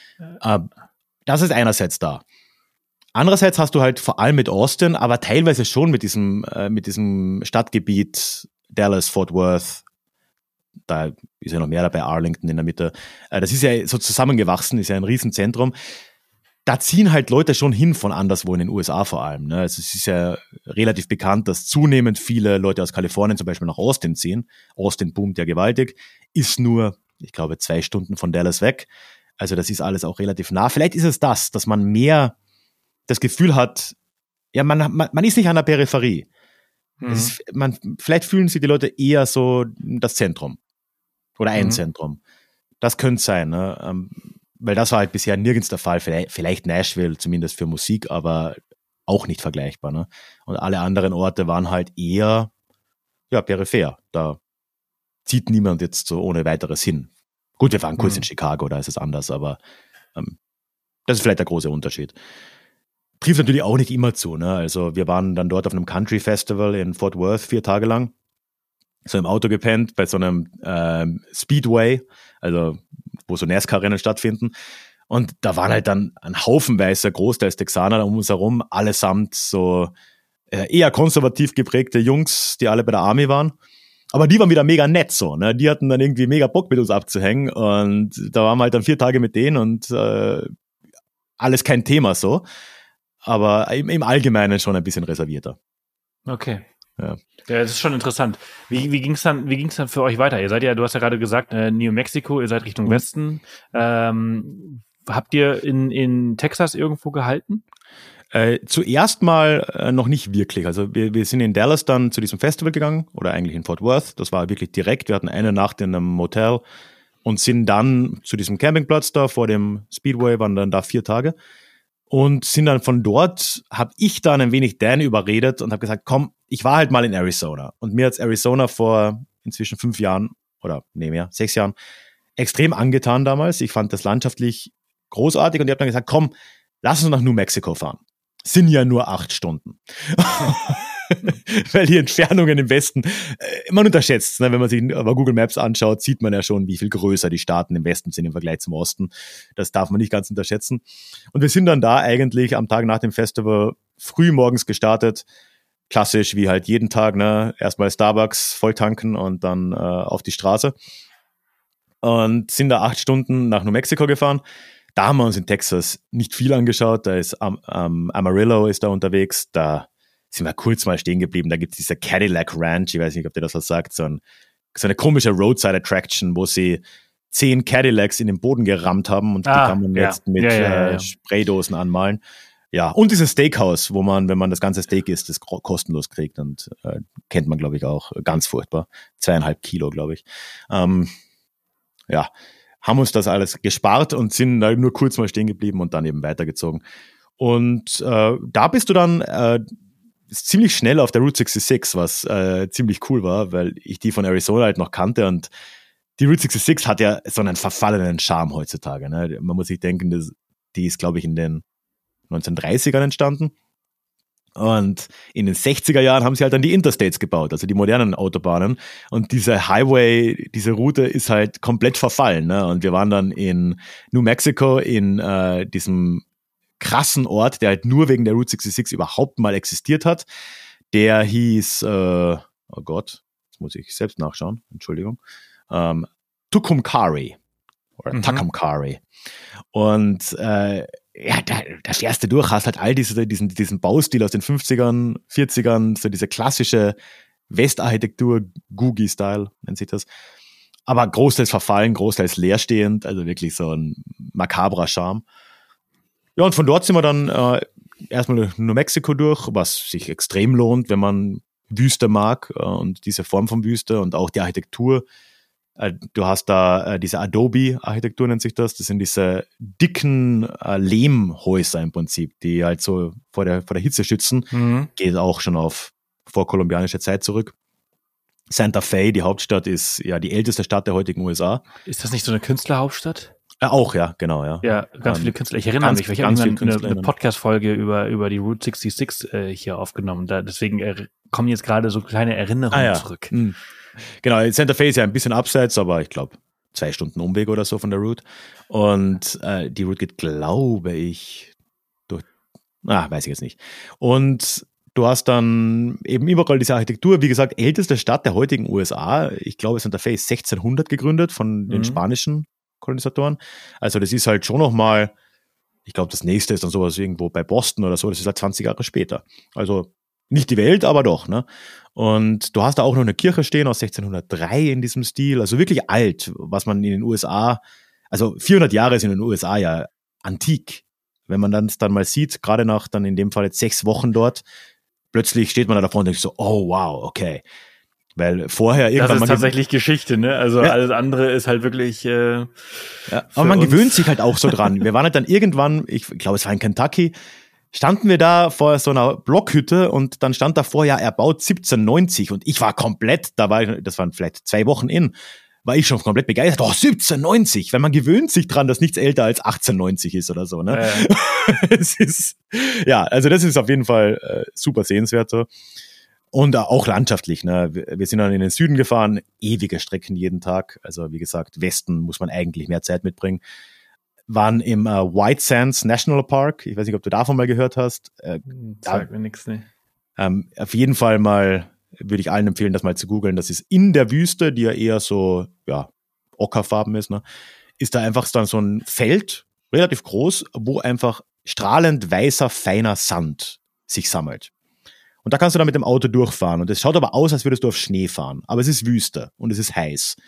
Das ist einerseits da. Andererseits hast du halt vor allem mit Austin, aber teilweise schon mit diesem Stadtgebiet Dallas, Fort Worth, da ist ja noch mehr dabei, Arlington in der Mitte. Das ist ja so zusammengewachsen, ist ja ein Riesenzentrum. Da ziehen halt Leute schon hin von anderswo in den USA vor allem. Ne? Also es ist ja relativ bekannt, dass zunehmend viele Leute aus Kalifornien zum Beispiel nach Austin ziehen. Austin boomt ja gewaltig, ist nur, ich glaube, 2 Stunden von Dallas weg. Also das ist alles auch relativ nah. Vielleicht ist es das, dass man mehr das Gefühl hat, ja, man ist nicht an der Peripherie. Vielleicht fühlen sich die Leute eher so das Zentrum oder ein Zentrum. Das könnte sein, ne? Weil das war halt bisher nirgends der Fall. Vielleicht Nashville, zumindest für Musik, aber auch nicht vergleichbar. Ne? Und alle anderen Orte waren halt eher peripher. Da zieht niemand jetzt so ohne weiteres hin. Gut, wir waren kurz in Chicago, da ist es anders, aber das ist vielleicht der große Unterschied. Trifft natürlich auch nicht immer zu. Ne? Also wir waren dann dort auf einem Country Festival in Fort Worth 4 Tage lang. So im Auto gepennt, bei so einem Speedway, also wo so NASCAR-Rennen stattfinden. Und da waren halt dann ein haufenweise großteils Texaner um uns herum, allesamt so eher konservativ geprägte Jungs, die alle bei der Army waren. Aber die waren wieder mega nett so, ne? Die hatten dann irgendwie mega Bock mit uns abzuhängen und da waren wir halt dann 4 Tage mit denen und alles kein Thema so. Aber im Allgemeinen schon ein bisschen reservierter. Okay. Ja, das ist schon interessant. Wie ging's dann für euch weiter? Ihr seid ja, du hast ja gerade gesagt, New Mexico, ihr seid Richtung Westen. Habt ihr in Texas irgendwo gehalten? Zuerst mal noch nicht wirklich. Also wir sind in Dallas dann zu diesem Festival gegangen oder eigentlich in Fort Worth. Das war wirklich direkt. Wir hatten eine Nacht in einem Motel und sind dann zu diesem Campingplatz da vor dem Speedway, waren dann da 4 Tage. Und sind dann von dort, habe ich dann ein wenig Dan überredet und habe gesagt, komm, ich war halt mal in Arizona. Und mir hat's Arizona vor inzwischen 5 Jahren oder 6 Jahren extrem angetan damals. Ich fand das landschaftlich großartig und ich habe dann gesagt, komm, lass uns nach New Mexico fahren. Sind ja nur 8 Stunden. Weil die Entfernungen im Westen, man unterschätzt, ne? Wenn man sich aber Google Maps anschaut, sieht man ja schon, wie viel größer die Staaten im Westen sind im Vergleich zum Osten. Das darf man nicht ganz unterschätzen. Und wir sind dann da eigentlich am Tag nach dem Festival früh morgens gestartet. Klassisch wie halt jeden Tag, ne? Erstmal Starbucks voll tanken und dann auf die Straße. Und sind da 8 Stunden nach New Mexico gefahren. Da haben wir uns in Texas nicht viel angeschaut. Da ist Amarillo ist da unterwegs. Da sind wir kurz mal stehen geblieben. Da gibt es diese Cadillac Ranch, ich weiß nicht, ob dir das was sagt, so eine komische Roadside-Attraction, wo sie 10 Cadillacs in den Boden gerammt haben und die kann man jetzt mit Spraydosen anmalen. Ja, und dieses Steakhouse, wo man, wenn man das ganze Steak isst, das kostenlos kriegt und kennt man, glaube ich, auch ganz furchtbar. 2,5 Kilo, glaube ich. Haben uns das alles gespart und sind da nur kurz mal stehen geblieben und dann eben weitergezogen. Und da bist du dann ziemlich schnell auf der Route 66, was ziemlich cool war, weil ich die von Arizona halt noch kannte und die Route 66 hat ja so einen verfallenen Charme heutzutage. Ne? Man muss sich denken, die ist, glaube ich, in den 1930ern entstanden und in den 60er Jahren haben sie halt dann die Interstates gebaut, also die modernen Autobahnen und diese Highway, diese Route ist halt komplett verfallen. Ne? Und wir waren dann in New Mexico in diesem krassen Ort, der halt nur wegen der Route 66 überhaupt mal existiert hat. Der hieß, oh Gott, jetzt muss ich selbst nachschauen, Entschuldigung, Tucumcari oder Tucumcari. Und da fährst du durch, hast halt all diesen Baustil aus den 50ern, 40ern, so diese klassische Westarchitektur, Googie-Style nennt sich das. Aber großteils verfallen, großteils leerstehend, also wirklich so ein makabrer Charme. Ja, und von dort sind wir dann erstmal New Mexico durch, was sich extrem lohnt, wenn man Wüste mag und diese Form von Wüste und auch die Architektur. Du hast da diese Adobe-Architektur, nennt sich das. Das sind diese dicken Lehmhäuser im Prinzip, die halt so vor der Hitze schützen. Geht auch schon auf vorkolumbianische Zeit zurück. Santa Fe, die Hauptstadt, ist ja die älteste Stadt der heutigen USA. Ist das nicht so eine Künstlerhauptstadt? Auch, ja, genau, ja. Ja, ganz viele Künstler. Ich erinnere mich, weil ich habe eine Podcast-Folge über die Route 66 hier aufgenommen. Deswegen kommen jetzt gerade so kleine Erinnerungen zurück. Genau, Santa Fe ist ja ein bisschen abseits, aber ich glaube 2 Stunden Umweg oder so von der Route. Und die Route geht, glaube ich, durch, weiß ich jetzt nicht. Und du hast dann eben überall diese Architektur. Wie gesagt, älteste Stadt der heutigen USA. Ich glaube, Santa Fe ist 1600 gegründet von den spanischen Kolonisatoren. Also das ist halt schon nochmal, ich glaube, das nächste ist dann sowas irgendwo bei Boston oder so. Das ist halt 20 Jahre später. Also nicht die Welt, aber doch, ne? Und du hast da auch noch eine Kirche stehen aus 1603 in diesem Stil. Also wirklich alt, was man in den USA, also 400 Jahre ist in den USA ja antik. Wenn man dann mal sieht, gerade nach dann in dem Fall jetzt 6 Wochen dort, plötzlich steht man da davor und denkt so, oh wow, okay. Weil vorher irgendwann... Das ist tatsächlich Geschichte, ne? Also alles andere ist halt wirklich... aber man gewöhnt sich halt auch so dran. Wir waren halt dann irgendwann, ich glaube, es war in Kentucky, standen wir da vor so einer Blockhütte und dann stand davor, ja, erbaut 1790 und ich war komplett, das waren vielleicht 2 Wochen war ich schon komplett begeistert. Oh, 1790, weil man gewöhnt sich dran, dass nichts älter als 1890 ist oder so, ne? Es ist, also das ist auf jeden Fall super sehenswert so. Und auch landschaftlich, ne? Wir sind dann in den Süden gefahren, ewige Strecken jeden Tag. Also wie gesagt, Westen muss man eigentlich mehr Zeit mitbringen. Waren im White Sands National Park. Ich weiß nicht, ob du davon mal gehört hast. Sagt mir nichts, ne? Auf jeden Fall mal, würde ich allen empfehlen, das mal zu googeln. Das ist in der Wüste, die ja eher so, ockerfarben ist, ne? Ist da einfach dann so ein Feld, relativ groß, wo einfach strahlend weißer, feiner Sand sich sammelt. Und da kannst du dann mit dem Auto durchfahren. Und es schaut aber aus, als würdest du auf Schnee fahren. Aber es ist Wüste und es ist heiß.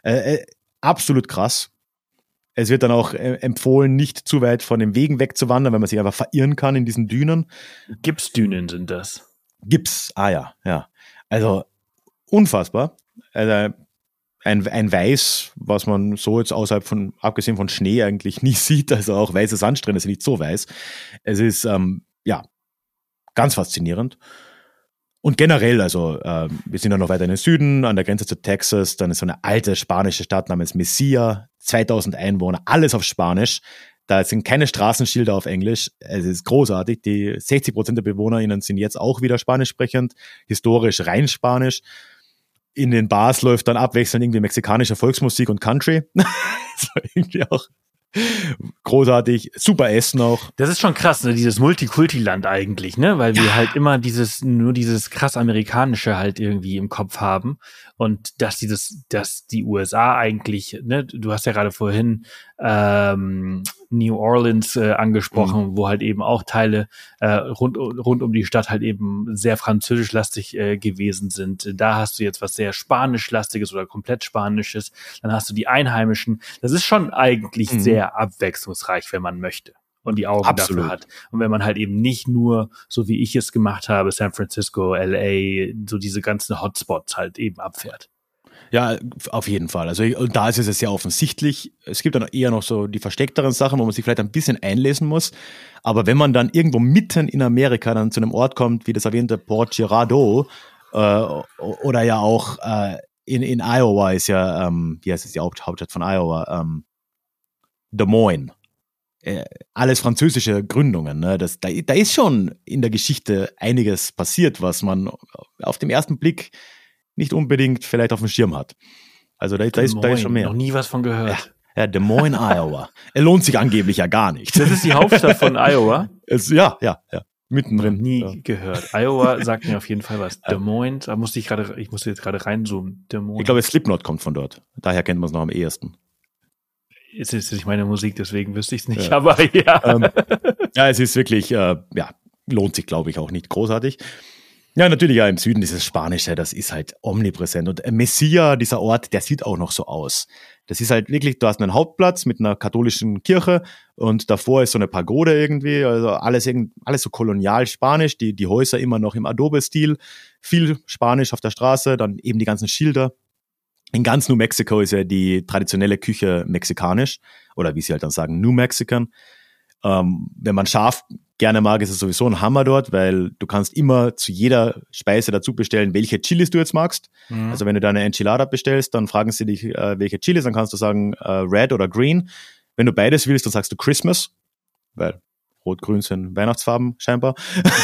Absolut krass. Es wird dann auch empfohlen, nicht zu weit von den Wegen wegzuwandern, weil man sich einfach verirren kann in diesen Dünen. Gipsdünen sind das. Gips, ja. Also unfassbar. Also, ein Weiß, was man so jetzt abgesehen von Schnee eigentlich nie sieht, also auch weiße Sandstrände sind nicht so weiß. Es ist, ganz faszinierend. Und generell, also wir sind dann noch weiter in den Süden, an der Grenze zu Texas, dann ist so eine alte spanische Stadt namens Mesilla, 2000 Einwohner, alles auf Spanisch. Da sind keine Straßenschilder auf Englisch. Es ist großartig. Die 60% der BewohnerInnen sind jetzt auch wieder spanisch sprechend, historisch rein Spanisch. In den Bars läuft dann abwechselnd irgendwie mexikanische Volksmusik und Country. Das war irgendwie auch großartig, super Essen auch. Das ist schon krass, ne? Dieses Multikulti-Land eigentlich, ne? Weil wir halt immer nur dieses krass amerikanische halt irgendwie im Kopf haben und dass die USA eigentlich, ne? Du hast ja gerade vorhin New Orleans angesprochen, wo halt eben auch Teile rund um die Stadt halt eben sehr französischlastig gewesen sind. Da hast du jetzt was sehr spanischlastiges oder komplett spanisches. Dann hast du die Einheimischen. Das ist schon eigentlich sehr abwechslungsreich, wenn man möchte und die Augen dafür hat. Und wenn man halt eben nicht nur, so wie ich es gemacht habe, San Francisco, LA, so diese ganzen Hotspots halt eben abfährt. Ja, auf jeden Fall. Also da ist es sehr offensichtlich. Es gibt dann eher noch so die versteckteren Sachen, wo man sich vielleicht ein bisschen einlesen muss. Aber wenn man dann irgendwo mitten in Amerika dann zu einem Ort kommt, wie das erwähnte Port Girardeau, oder ja auch in Iowa ist ja, wie heißt es, die Hauptstadt von Iowa, Des Moines. Alles französische Gründungen. Ne? Da ist schon in der Geschichte einiges passiert, was man auf den ersten Blick nicht unbedingt vielleicht auf dem Schirm hat. Also da ist schon mehr. Noch nie was von gehört. Ja, Des Moines, Iowa. Er lohnt sich angeblich ja gar nicht. Das ist die Hauptstadt von Iowa? Ja. Mittendrin. Nie gehört. Iowa sagt mir auf jeden Fall was. Des Moines, ich musste jetzt gerade reinzoomen. Des Moines. Ich glaube, Slipknot kommt von dort. Daher kennt man es noch am ehesten. Es ist nicht meine Musik, deswegen wüsste ich es nicht, aber ja. Ja, es ist wirklich, lohnt sich, glaube ich, auch nicht großartig. Ja, natürlich, ja, im Süden dieses Spanische, das ist halt omnipräsent. Und Mesilla, dieser Ort, der sieht auch noch so aus. Das ist halt wirklich, du hast einen Hauptplatz mit einer katholischen Kirche und davor ist so eine Pagode irgendwie, also alles so kolonial Spanisch, die Häuser immer noch im Adobe-Stil, viel Spanisch auf der Straße, dann eben die ganzen Schilder. In ganz New Mexico ist ja die traditionelle Küche mexikanisch, oder wie sie halt dann sagen, New Mexican. Wenn man scharf gerne mag, ist es sowieso ein Hammer dort, weil du kannst immer zu jeder Speise dazu bestellen, welche Chilis du jetzt magst. Also wenn du da eine Enchilada bestellst, dann fragen sie dich, welche Chilis, dann kannst du sagen Red oder Green. Wenn du beides willst, dann sagst du Christmas, weil Rot-Grün sind Weihnachtsfarben scheinbar.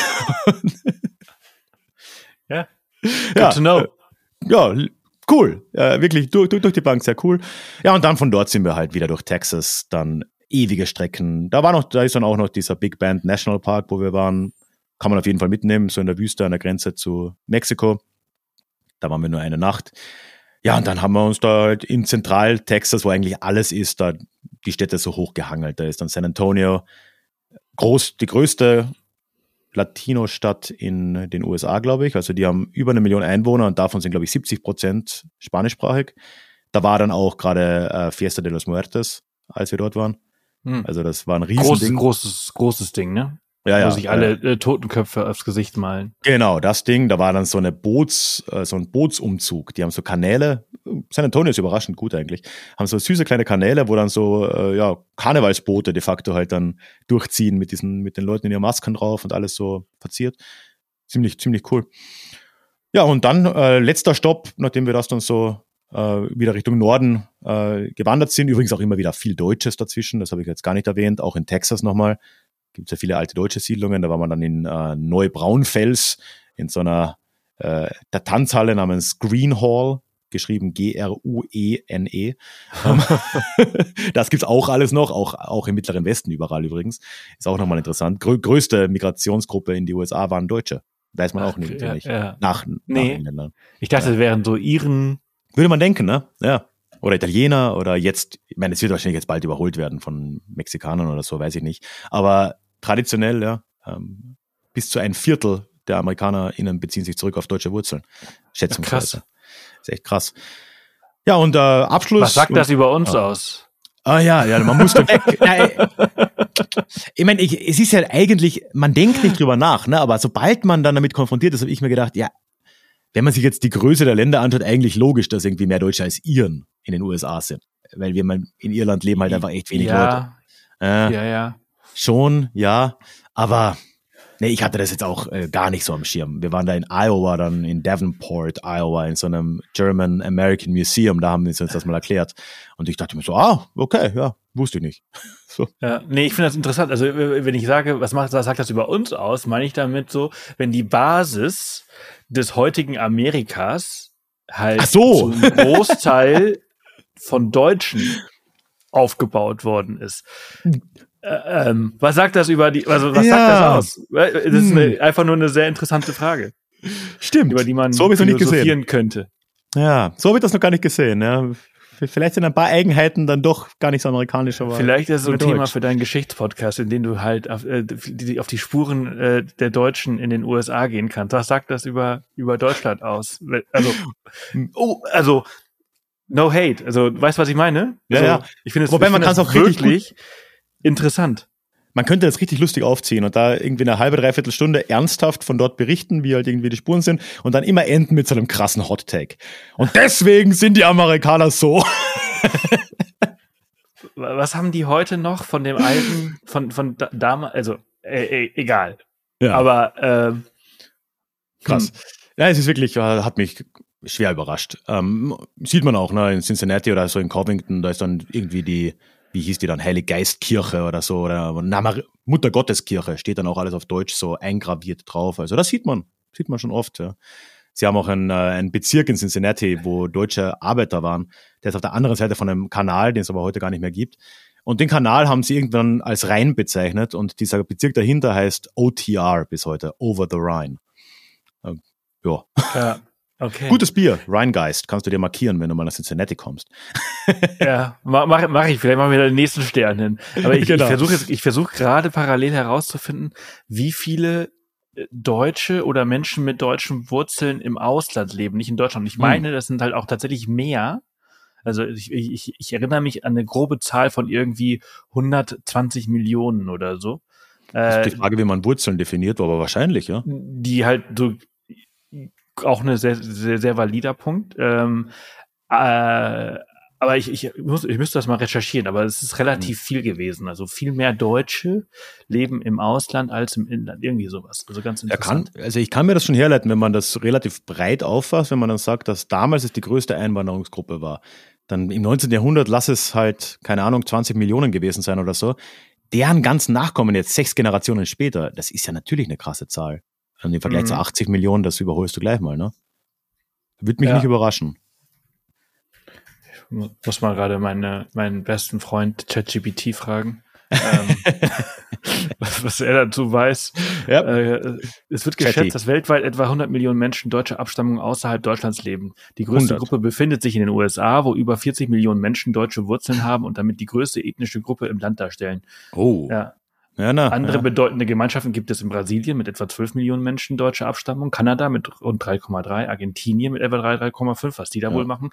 Ja, good to know. Ja, cool. Wirklich durch die Bank sehr cool. Ja, und dann von dort sind wir halt wieder durch Texas, dann ewige Strecken. Da ist dann auch noch dieser Big Bend National Park, wo wir waren. Kann man auf jeden Fall mitnehmen, so in der Wüste an der Grenze zu Mexiko. Da waren wir nur eine Nacht. Ja, und dann haben wir uns da halt in Zentral-Texas, wo eigentlich alles ist, da die Städte so hochgehangelt. Da ist dann San Antonio, die größte Latino-Stadt in den USA, glaube ich. Also die haben über 1 Million Einwohner und davon sind, glaube ich, 70% spanischsprachig. Da war dann auch gerade Fiesta de los Muertos, als wir dort waren. Also das war ein Riesending. Großes Ding, ne? Ja, wo sich alle Totenköpfe aufs Gesicht malen. Genau, das Ding. Da war dann so ein Bootsumzug. Die haben so Kanäle. San Antonio ist überraschend gut eigentlich. Haben so süße kleine Kanäle, wo dann so Karnevalsboote de facto halt dann durchziehen mit den Leuten in ihren Masken drauf und alles so verziert. Ziemlich cool. Ja, und dann letzter Stopp, nachdem wir das dann so wieder Richtung Norden gewandert sind. Übrigens auch immer wieder viel Deutsches dazwischen. Das habe ich jetzt gar nicht erwähnt. Auch in Texas nochmal. Gibt es ja viele alte deutsche Siedlungen. Da war man dann in Neubraunfels in so einer der Tanzhalle namens Green Hall, geschrieben Gruene. Das gibt's auch alles noch, auch im Mittleren Westen überall übrigens. Ist auch nochmal interessant. Größte Migrationsgruppe in die USA waren Deutsche. Weiß man auch nicht. Ja. Nach Engländern. Ich dachte, es wären so Iren. Würde man denken, ne? Ja. Oder Italiener oder jetzt, ich meine, es wird wahrscheinlich jetzt bald überholt werden von Mexikanern oder so, weiß ich nicht. Aber traditionell, ja, bis zu 1/4 der AmerikanerInnen beziehen sich zurück auf deutsche Wurzeln. Schätzungsweise. Krass. Ist echt krass. Ja, und Abschluss. Was sagt das über uns aus? Ja, man muss da weg. Ich meine, es ist ja eigentlich, man denkt nicht drüber nach, ne? Aber sobald man dann damit konfrontiert ist, habe ich mir gedacht, ja, wenn man sich jetzt die Größe der Länder anschaut, eigentlich logisch, dass irgendwie mehr Deutsche als Iren in den USA sind. Weil wir mal in Irland leben halt einfach echt wenig Leute. Ja. Schon, ja. Aber nee, ich hatte das jetzt auch gar nicht so am Schirm. Wir waren da in Iowa, dann in Davenport, Iowa, in so einem German American Museum. Da haben sie uns das mal erklärt. Und ich dachte mir so, okay, ja, wusste ich nicht. So. Ja, nee, ich finde das interessant. Also wenn ich sage, was sagt das über uns aus, meine ich damit so, wenn die Basis des heutigen Amerikas halt zum Großteil von Deutschen aufgebaut worden ist. Was sagt das über sagt das aus? Das ist einfach nur eine sehr interessante Frage. Stimmt. Über die man so philosophieren könnte. Ja, so habe ich das noch gar nicht gesehen. Ja. Vielleicht sind ein paar Eigenheiten dann doch gar nicht so amerikanisch. Aber vielleicht ist es so ein Thema für deinen Geschichtspodcast, in dem du halt auf die Spuren der Deutschen in den USA gehen kannst. Was sagt das über Deutschland aus? Also no hate. Also weißt du, was ich meine? Ja. Ich finde es man kann es auch wirklich interessant. Man könnte das richtig lustig aufziehen und da irgendwie eine halbe, dreiviertel Stunde ernsthaft von dort berichten, wie halt irgendwie die Spuren sind und dann immer enden mit so einem krassen Hot-Take. Und deswegen sind die Amerikaner so. Was haben die heute noch von dem alten, von damals, also egal. Ja. Aber krass. Ja, es ist wirklich, hat mich schwer überrascht. Sieht man auch, ne, in Cincinnati oder so in Covington, da ist dann irgendwie wie hieß die dann, Heiliggeistkirche oder so, oder Muttergotteskirche, steht dann auch alles auf Deutsch so eingraviert drauf. Also das sieht man schon oft, ja. Sie haben auch einen Bezirk in Cincinnati, wo deutsche Arbeiter waren. Der ist auf der anderen Seite von einem Kanal, den es aber heute gar nicht mehr gibt. Und den Kanal haben sie irgendwann als Rhein bezeichnet und dieser Bezirk dahinter heißt OTR bis heute, Over the Rhine. Ja. Okay. Gutes Bier, Rheingeist, kannst du dir markieren, wenn du mal nach Cincinnati kommst. Ja, mach ich. Vielleicht machen wir den nächsten Stern hin. Aber ich versuche gerade parallel herauszufinden, wie viele Deutsche oder Menschen mit deutschen Wurzeln im Ausland leben, nicht in Deutschland. Ich meine, das sind halt auch tatsächlich mehr. Also ich erinnere mich an eine grobe Zahl von irgendwie 120 Millionen oder so. Das ist die Frage, wie man Wurzeln definiert, aber wahrscheinlich, ja. Die halt so auch eine sehr, sehr, sehr valider Punkt. Aber ich müsste das mal recherchieren, aber es ist relativ viel gewesen. Also viel mehr Deutsche leben im Ausland als im Inland. Irgendwie sowas. Also ganz interessant. Ich kann mir das schon herleiten, wenn man das relativ breit auffasst, wenn man dann sagt, dass damals es die größte Einwanderungsgruppe war. dann im 19. Jahrhundert, lass es halt, keine Ahnung, 20 Millionen gewesen sein oder so, deren ganzen Nachkommen jetzt 6 Generationen später, das ist ja natürlich eine krasse Zahl. Und im Vergleich zu 80 Millionen, das überholst du gleich mal, ne? Würde mich nicht überraschen. Ich muss mal gerade meinen besten Freund ChatGPT fragen. was er dazu weiß. Ja. Es wird geschätzt, dass weltweit etwa 100 Millionen Menschen deutscher Abstammung außerhalb Deutschlands leben. Die größte 100. Gruppe befindet sich in den USA, wo über 40 Millionen Menschen deutsche Wurzeln haben und damit die größte ethnische Gruppe im Land darstellen. Oh. Ja. Andere bedeutende Gemeinschaften gibt es in Brasilien mit etwa 12 Millionen Menschen deutscher Abstammung, Kanada mit rund 3,3, Argentinien mit etwa 3,5, was die da wohl machen.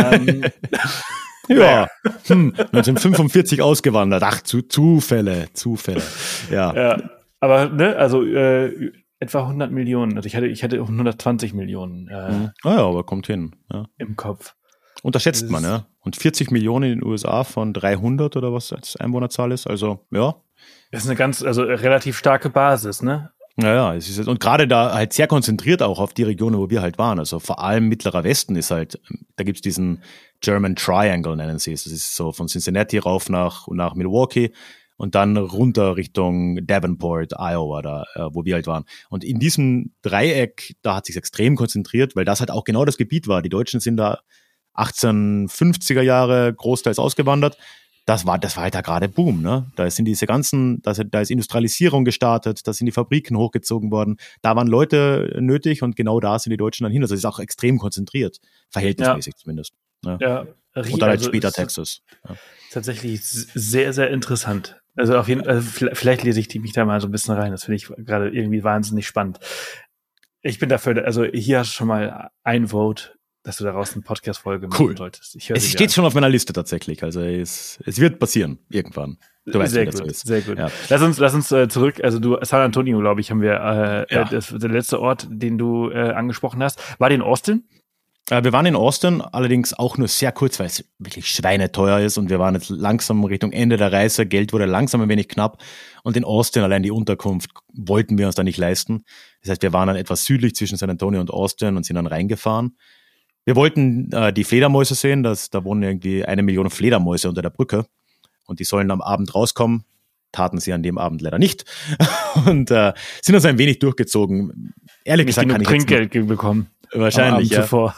Ja, 1945 ausgewandert. Ach, Zufälle. Ja. Aber, ne, also etwa 100 Millionen. Also ich hatte 120 Millionen aber kommt hin. Ja. Im Kopf. Unterschätzt man, ja. Und 40 Millionen in den USA von 300 oder was als Einwohnerzahl ist. Also, ja. Das ist eine relativ starke Basis, ne? Ja, es ist, und gerade da halt sehr konzentriert auch auf die Regionen, wo wir halt waren. Also vor allem Mittlerer Westen ist halt, da gibt's diesen German Triangle, nennen sie es. Das ist so von Cincinnati rauf nach Milwaukee und dann runter Richtung Davenport, Iowa, da, wo wir halt waren. Und in diesem Dreieck, da hat sich extrem konzentriert, weil das halt auch genau das Gebiet war. Die Deutschen sind da 1850er Jahre großteils ausgewandert. Das war halt da gerade Boom, ne? Da sind da ist Industrialisierung gestartet, da sind die Fabriken hochgezogen worden, da waren Leute nötig und genau da sind die Deutschen dann hin. Also es ist auch extrem konzentriert, verhältnismäßig zumindest. Ne? Ja, und dann halt später Texas. Ja. Tatsächlich sehr, sehr interessant. Also auf jeden Fall, vielleicht lese ich mich da mal so ein bisschen rein. Das finde ich gerade irgendwie wahnsinnig spannend. Ich bin dafür, also hier hast du schon mal ein Vote, dass du daraus eine Podcast-Folge machen solltest. Es steht schon auf meiner Liste tatsächlich. Also es wird passieren irgendwann. Du weißt, wie das so ist. Sehr gut. Ja. Lass uns zurück. Also San Antonio, glaube ich, haben wir das der letzte Ort, den du angesprochen hast. War der in Austin? Wir waren in Austin, allerdings auch nur sehr kurz, weil es wirklich schweineteuer ist und wir waren jetzt langsam Richtung Ende der Reise. Geld wurde langsam ein wenig knapp und in Austin allein die Unterkunft wollten wir uns da nicht leisten. Das heißt, wir waren dann etwas südlich zwischen San Antonio und Austin und sind dann reingefahren. Wir wollten die Fledermäuse sehen, da wohnen irgendwie 1 Million Fledermäuse unter der Brücke und die sollen am Abend rauskommen. Taten sie an dem Abend leider nicht und sind also ein wenig durchgezogen. Ehrlich gesagt kann ich Trinkgeld bekommen. Wahrscheinlich, ja. Zuvor.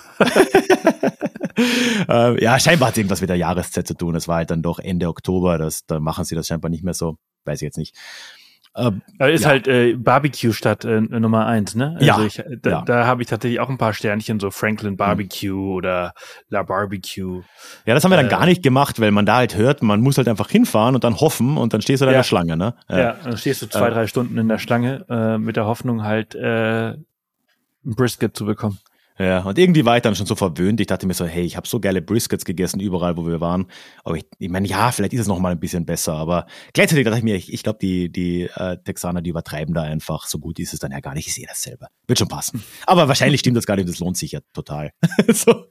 Ja, scheinbar hat es irgendwas mit der Jahreszeit zu tun. Es war halt dann doch Ende Oktober, da machen sie das scheinbar nicht mehr so. Weiß ich jetzt nicht. Ist halt Barbecue-Stadt Nummer 1, ne? Also da habe ich tatsächlich auch ein paar Sternchen, so Franklin Barbecue oder La Barbecue. Ja, das haben wir dann gar nicht gemacht, weil man da halt hört, man muss halt einfach hinfahren und dann hoffen und dann stehst du da in der Schlange, ne? Ja, dann stehst du 2-3 Stunden in der Schlange mit der Hoffnung halt ein Brisket zu bekommen. Ja, und irgendwie war ich dann schon so verwöhnt. Ich dachte mir so, hey, ich habe so geile Briskets gegessen, überall, wo wir waren. Aber ich meine, ja, vielleicht ist es noch mal ein bisschen besser. Aber gleichzeitig dachte ich mir, ich glaube, die Texaner, die übertreiben da einfach. So gut ist es dann ja gar nicht. Ich sehe dasselbe. Wird schon passen. Aber wahrscheinlich stimmt das gar nicht. Das lohnt sich ja total. So.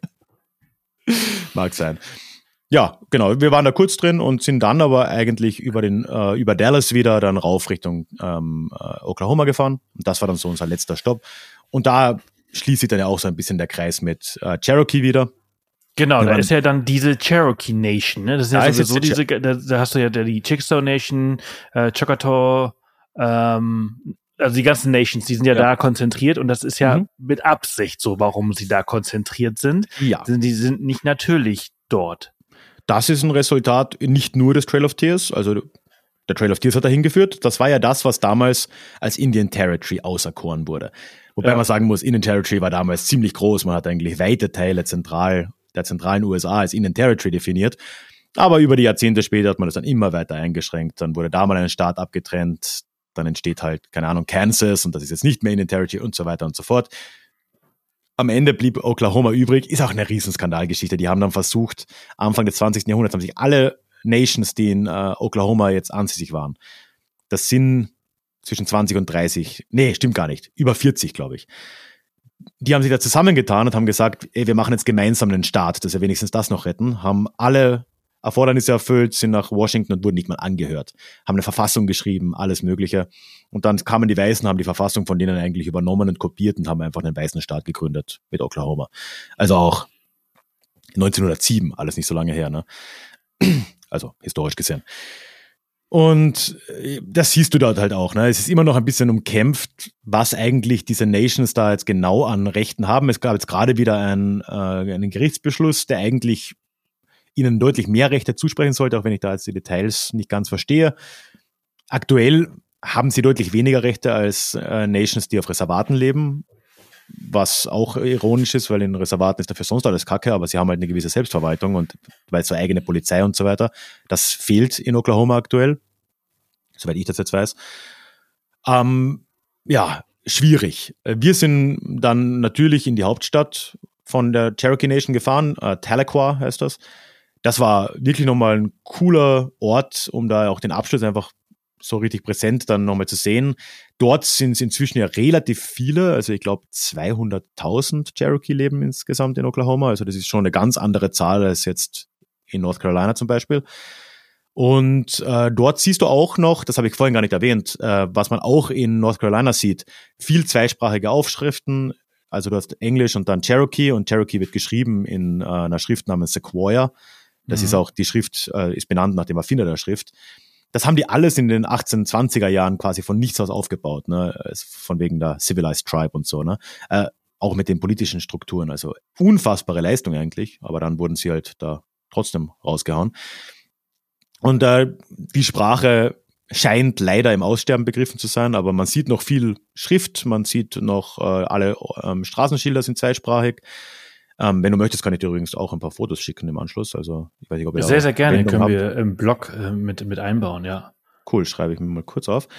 Mag sein. Ja, genau. Wir waren da kurz drin und sind dann aber eigentlich über Dallas wieder dann rauf Richtung Oklahoma gefahren. Und das war dann so unser letzter Stopp. Und da schließt sich dann ja auch so ein bisschen der Kreis mit Cherokee wieder. Genau, da ist ja dann diese Cherokee Nation, ne? Das ist ja sowieso da hast du ja die Chickasaw Nation, Choctaw, also die ganzen Nations, die sind ja da konzentriert und das ist ja mit Absicht so, warum sie da konzentriert sind. Ja. Die sind nicht natürlich dort. Das ist ein Resultat nicht nur des Trail of Tears, also der Trail of Tears hat dahin geführt. Das war ja das, was damals als Indian Territory auserkoren wurde. Wobei man sagen muss, Indian Territory war damals ziemlich groß. Man hat eigentlich weite Teile der zentralen USA als Indian Territory definiert. Aber über die Jahrzehnte später hat man das dann immer weiter eingeschränkt. Dann wurde da mal ein Staat abgetrennt. Dann entsteht halt, keine Ahnung, Kansas und das ist jetzt nicht mehr Indian Territory und so weiter und so fort. Am Ende blieb Oklahoma übrig. Ist auch eine Riesenskandalgeschichte. Die haben dann versucht, Anfang des 20. Jahrhunderts haben sich alle Nations, die in Oklahoma jetzt ansässig waren, das sind zwischen 20 und 30, nee, stimmt gar nicht, über 40, glaube ich. Die haben sich da zusammengetan und haben gesagt, ey, wir machen jetzt gemeinsam einen Staat, dass wir wenigstens das noch retten, haben alle Erfordernisse erfüllt, sind nach Washington und wurden nicht mal angehört, haben eine Verfassung geschrieben, alles Mögliche. Und dann kamen die Weißen, haben die Verfassung von denen eigentlich übernommen und kopiert und haben einfach einen weißen Staat gegründet mit Oklahoma. Also auch 1907, alles nicht so lange her, ne? Also historisch gesehen. Und das siehst du dort halt auch, ne? Es ist immer noch ein bisschen umkämpft, was eigentlich diese Nations da jetzt genau an Rechten haben. Es gab jetzt gerade wieder einen Gerichtsbeschluss, der eigentlich ihnen deutlich mehr Rechte zusprechen sollte, auch wenn ich da jetzt die Details nicht ganz verstehe. Aktuell haben sie deutlich weniger Rechte als Nations, die auf Reservaten leben, was auch ironisch ist, weil in Reservaten ist dafür sonst alles Kacke, aber sie haben halt eine gewisse Selbstverwaltung und weil so eigene Polizei und so weiter, das fehlt in Oklahoma aktuell, soweit ich das jetzt weiß. Ja, schwierig. Wir sind dann natürlich in die Hauptstadt von der Cherokee Nation gefahren, Tahlequah heißt das. Das war wirklich nochmal ein cooler Ort, um da auch den Abschluss einfach so richtig präsent dann nochmal zu sehen. Dort sind es inzwischen ja relativ viele, also ich glaube 200.000 Cherokee leben insgesamt in Oklahoma, also das ist schon eine ganz andere Zahl als jetzt in North Carolina zum Beispiel. Und dort siehst du auch noch, das habe ich vorhin gar nicht erwähnt, was man auch in North Carolina sieht, viel zweisprachige Aufschriften, also du hast Englisch und dann Cherokee und Cherokee wird geschrieben in einer Schrift namens Sequoia. Das ist auch, die Schrift ist benannt nach dem Erfinder der Schrift. Das haben die alles in den 1820er Jahren quasi von nichts aus aufgebaut, ne? Von wegen der Civilized Tribe und so, ne? Auch mit den politischen Strukturen, also unfassbare Leistung eigentlich, aber dann wurden sie halt da trotzdem rausgehauen. Und die Sprache scheint leider im Aussterben begriffen zu sein, aber man sieht noch viel Schrift, man sieht noch alle Straßenschilder sind zweisprachig. Wenn du möchtest, kann ich dir übrigens auch ein paar Fotos schicken im Anschluss. Also ich weiß nicht, ob ihr sehr, sehr gerne. Können wir im Blog mit einbauen, ja. Cool, schreibe ich mir mal kurz auf.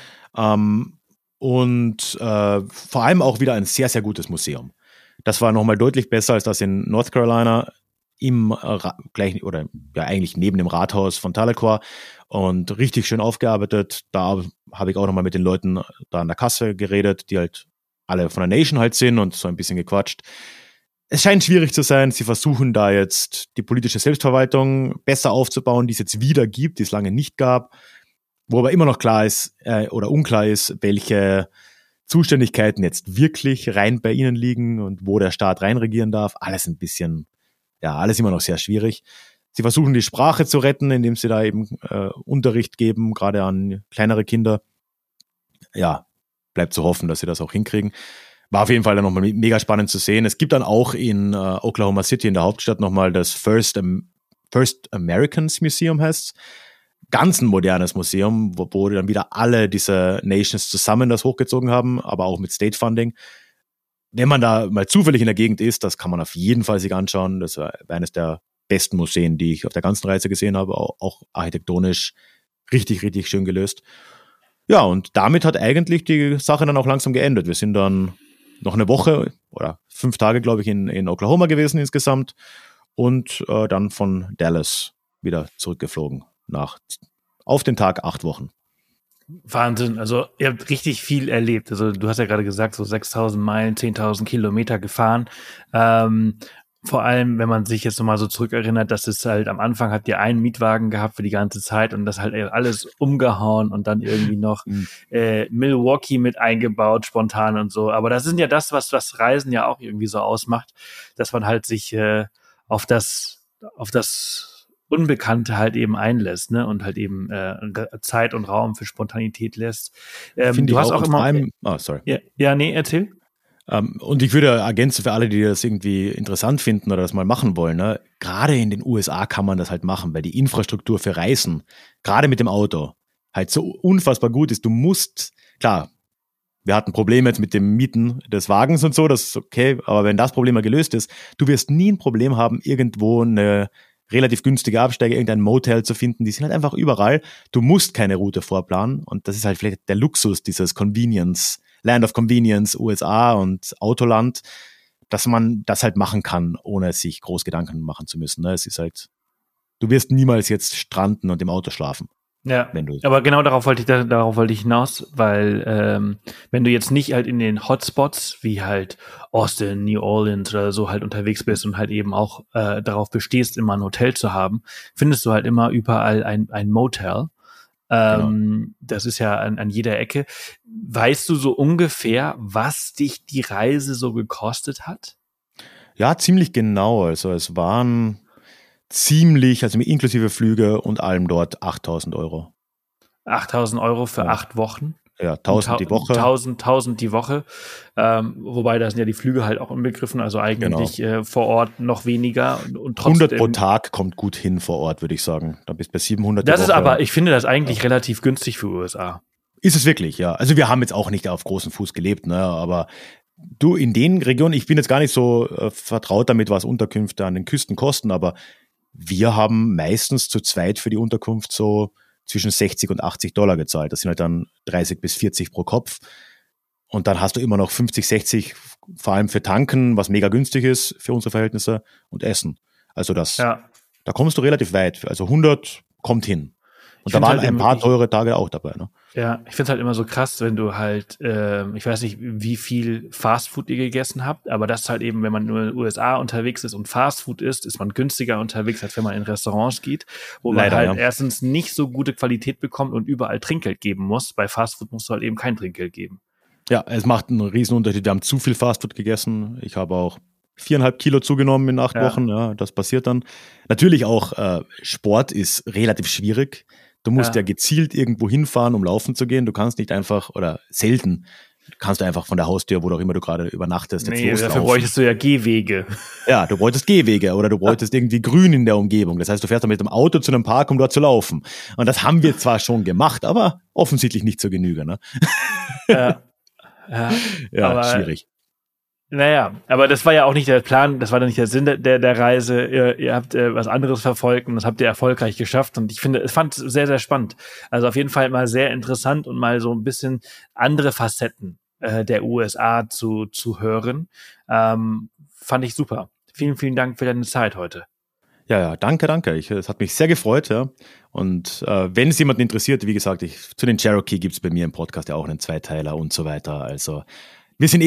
Und vor allem auch wieder ein sehr, sehr gutes Museum. Das war nochmal deutlich besser als das in North Carolina im gleichen oder ja eigentlich neben dem Rathaus von Tahlequah und richtig schön aufgearbeitet. Da habe ich auch nochmal mit den Leuten da an der Kasse geredet, die halt alle von der Nation halt sind und so ein bisschen gequatscht. Es scheint schwierig zu sein. Sie versuchen da jetzt die politische Selbstverwaltung besser aufzubauen, die es jetzt wieder gibt, die es lange nicht gab, wo aber immer noch klar ist oder unklar ist, welche Zuständigkeiten jetzt wirklich rein bei ihnen liegen und wo der Staat reinregieren darf. Alles ein bisschen, ja, alles immer noch sehr schwierig. Sie versuchen die Sprache zu retten, indem sie da eben Unterricht geben, gerade an kleinere Kinder. Ja, bleibt zu hoffen, dass sie das auch hinkriegen. War auf jeden Fall dann nochmal mega spannend zu sehen. Es gibt dann auch in Oklahoma City, in der Hauptstadt, nochmal das First Americans Museum heißt. Ganz ein modernes Museum, wo dann wieder alle diese Nations zusammen das hochgezogen haben, aber auch mit State Funding. Wenn man da mal zufällig in der Gegend ist, das kann man auf jeden Fall sich anschauen. Das war eines der besten Museen, die ich auf der ganzen Reise gesehen habe, auch architektonisch richtig, richtig schön gelöst. Ja, und damit hat eigentlich die Sache dann auch langsam geendet. Wir sind dann noch eine Woche oder 5 Tage, glaube ich, in Oklahoma gewesen insgesamt und dann von Dallas wieder zurückgeflogen auf den Tag 8 Wochen. Wahnsinn, also ihr habt richtig viel erlebt. Also du hast ja gerade gesagt, so 6.000 Meilen, 10.000 Kilometer gefahren. Vor allem, wenn man sich jetzt nochmal so zurückerinnert, dass es halt am Anfang habt ihr einen Mietwagen gehabt für die ganze Zeit und das halt alles umgehauen und dann irgendwie noch Milwaukee mit eingebaut, spontan und so. Aber das ist ja das, was Reisen ja auch irgendwie so ausmacht, dass man halt sich auf das Unbekannte halt eben einlässt, ne, und halt eben Zeit und Raum für Spontanität lässt. Du hast auch immer... sorry. Ja, nee, erzähl. Und ich würde ergänzen für alle, die das irgendwie interessant finden oder das mal machen wollen, ne? Gerade in den USA kann man das halt machen, weil die Infrastruktur für Reisen, gerade mit dem Auto, halt so unfassbar gut ist. Du musst, klar, wir hatten Probleme jetzt mit dem Mieten des Wagens und so, das ist okay, aber wenn das Problem mal gelöst ist, du wirst nie ein Problem haben, irgendwo eine relativ günstige Absteige, irgendein Motel zu finden, die sind halt einfach überall. Du musst keine Route vorplanen und das ist halt vielleicht der Luxus dieses Land of Convenience, USA und Autoland, dass man das halt machen kann, ohne sich groß Gedanken machen zu müssen. Es ist halt, du wirst niemals jetzt stranden und im Auto schlafen. Ja, aber genau darauf wollte ich hinaus, weil wenn du jetzt nicht halt in den Hotspots wie halt Austin, New Orleans oder so halt unterwegs bist und halt eben auch darauf bestehst, immer ein Hotel zu haben, findest du halt immer überall ein Motel. Genau. Das ist ja an jeder Ecke. Weißt du so ungefähr, was dich die Reise so gekostet hat? Ja, ziemlich genau. Also es waren also inklusive Flüge und allem dort 8.000 Euro. 8.000 Euro für 8 Wochen? Ja, 1.000 die Woche. 1.000 die Woche. Wobei da sind ja die Flüge halt auch inbegriffen, also eigentlich vor Ort noch weniger. Und trotzdem, 100 pro Tag kommt gut hin vor Ort, würde ich sagen. Da bist du bei 700 die Das Woche. ist aber, ich finde das eigentlich relativ günstig für USA. Ist es wirklich, ja. Also wir haben jetzt auch nicht auf großem Fuß gelebt, ne, aber du, in den Regionen, ich bin jetzt gar nicht so vertraut damit, was Unterkünfte an den Küsten kosten, aber wir haben meistens zu zweit für die Unterkunft so zwischen 60 und 80 Dollar gezahlt. Das sind halt dann 30 bis 40 pro Kopf. Und dann hast du immer noch 50, 60, vor allem für Tanken, was mega günstig ist für unsere Verhältnisse, und Essen. Also da kommst du relativ weit. Also 100 kommt hin. Und da waren halt ein paar teure Tage auch dabei, ne? Ja, ich finde es halt immer so krass, wenn du halt, ich weiß nicht, wie viel Fastfood ihr gegessen habt, aber das ist halt eben, wenn man nur in den USA unterwegs ist und Fastfood isst, ist man günstiger unterwegs, als wenn man in Restaurants geht, wo man halt erstens nicht so gute Qualität bekommt und überall Trinkgeld geben muss. Bei Fastfood musst du halt eben kein Trinkgeld geben. Ja, es macht einen Riesenunterschied. Wir haben zu viel Fastfood gegessen. Ich habe auch 4,5 Kilo zugenommen in 8 Wochen. Ja, das passiert dann. Natürlich auch Sport ist relativ schwierig. Du musst ja gezielt irgendwo hinfahren, um laufen zu gehen. Du kannst nicht einfach, oder selten, kannst du einfach von der Haustür, wo auch immer du gerade übernachtest, jetzt loslaufen. Dafür bräuchtest du ja Gehwege. Ja, du bräuchtest Gehwege oder du bräuchtest irgendwie Grün in der Umgebung. Das heißt, du fährst dann mit dem Auto zu einem Park, um dort zu laufen. Und das haben wir zwar schon gemacht, aber offensichtlich nicht zur Genüge, ne? Ja, aber schwierig. Naja, aber das war ja auch nicht der Plan, das war dann nicht der Sinn der Reise. Ihr habt was anderes verfolgt und das habt ihr erfolgreich geschafft. Und ich fand es sehr, sehr spannend. Also auf jeden Fall mal sehr interessant und mal so ein bisschen andere Facetten der USA zu hören. Fand ich super. Vielen, vielen Dank für deine Zeit heute. Ja, danke. Es hat mich sehr gefreut, ja. Und wenn es jemanden interessiert, wie gesagt, zu den Cherokee gibt's bei mir im Podcast ja auch einen Zweiteiler und so weiter. Also wir sind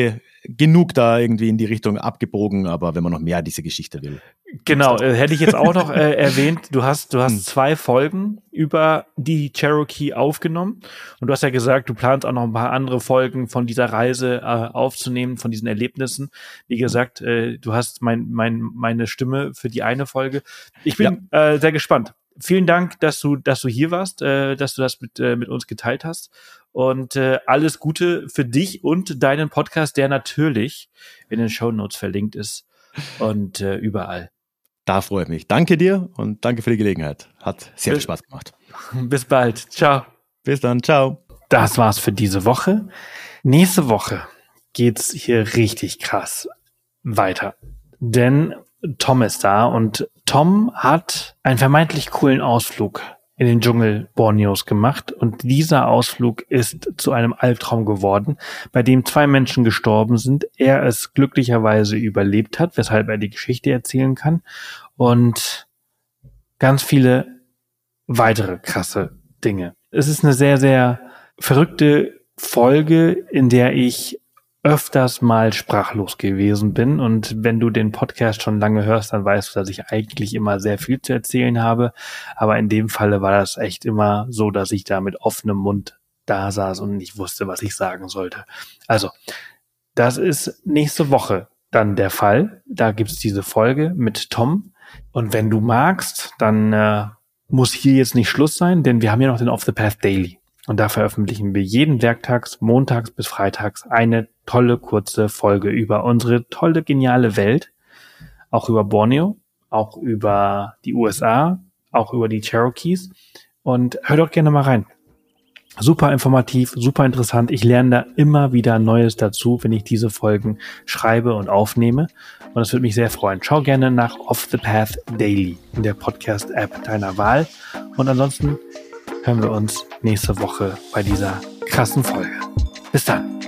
genug da irgendwie in die Richtung abgebogen, aber wenn man noch mehr diese Geschichte will. Genau, hätte ich jetzt auch noch erwähnt, du hast 2 Folgen über die Cherokee aufgenommen und du hast ja gesagt, du planst auch noch ein paar andere Folgen von dieser Reise aufzunehmen, von diesen Erlebnissen. Wie gesagt, du hast meine Stimme für die eine Folge. Ich bin sehr gespannt. Vielen Dank, dass du hier warst, dass du das mit uns geteilt hast. Und alles Gute für dich und deinen Podcast, der natürlich in den Shownotes verlinkt ist und überall. Da freue ich mich. Danke dir und danke für die Gelegenheit. Hat sehr viel Spaß gemacht. Bis bald. Ciao. Bis dann. Ciao. Das war's für diese Woche. Nächste Woche geht's hier richtig krass weiter. Denn Tom ist da und Tom hat einen vermeintlich coolen Ausflug in den Dschungel Borneos gemacht und dieser Ausflug ist zu einem Albtraum geworden, bei dem 2 Menschen gestorben sind. Er es glücklicherweise überlebt hat, weshalb er die Geschichte erzählen kann und ganz viele weitere krasse Dinge. Es ist eine sehr, sehr verrückte Folge, in der ich öfters mal sprachlos gewesen bin und wenn du den Podcast schon lange hörst, dann weißt du, dass ich eigentlich immer sehr viel zu erzählen habe, aber in dem Falle war das echt immer so, dass ich da mit offenem Mund da saß und nicht wusste, was ich sagen sollte. Also, das ist nächste Woche dann der Fall, da gibt's diese Folge mit Tom und wenn du magst, dann muss hier jetzt nicht Schluss sein, denn wir haben ja noch den Off the Path Daily. Und da veröffentlichen wir jeden Werktags, montags bis freitags eine tolle, kurze Folge über unsere tolle, geniale Welt. Auch über Borneo, auch über die USA, auch über die Cherokees. Und hör doch gerne mal rein. Super informativ, super interessant. Ich lerne da immer wieder Neues dazu, wenn ich diese Folgen schreibe und aufnehme. Und das würde mich sehr freuen. Schau gerne nach Off the Path Daily in der Podcast-App deiner Wahl. Und ansonsten hören wir uns nächste Woche bei dieser krassen Folge. Bis dann.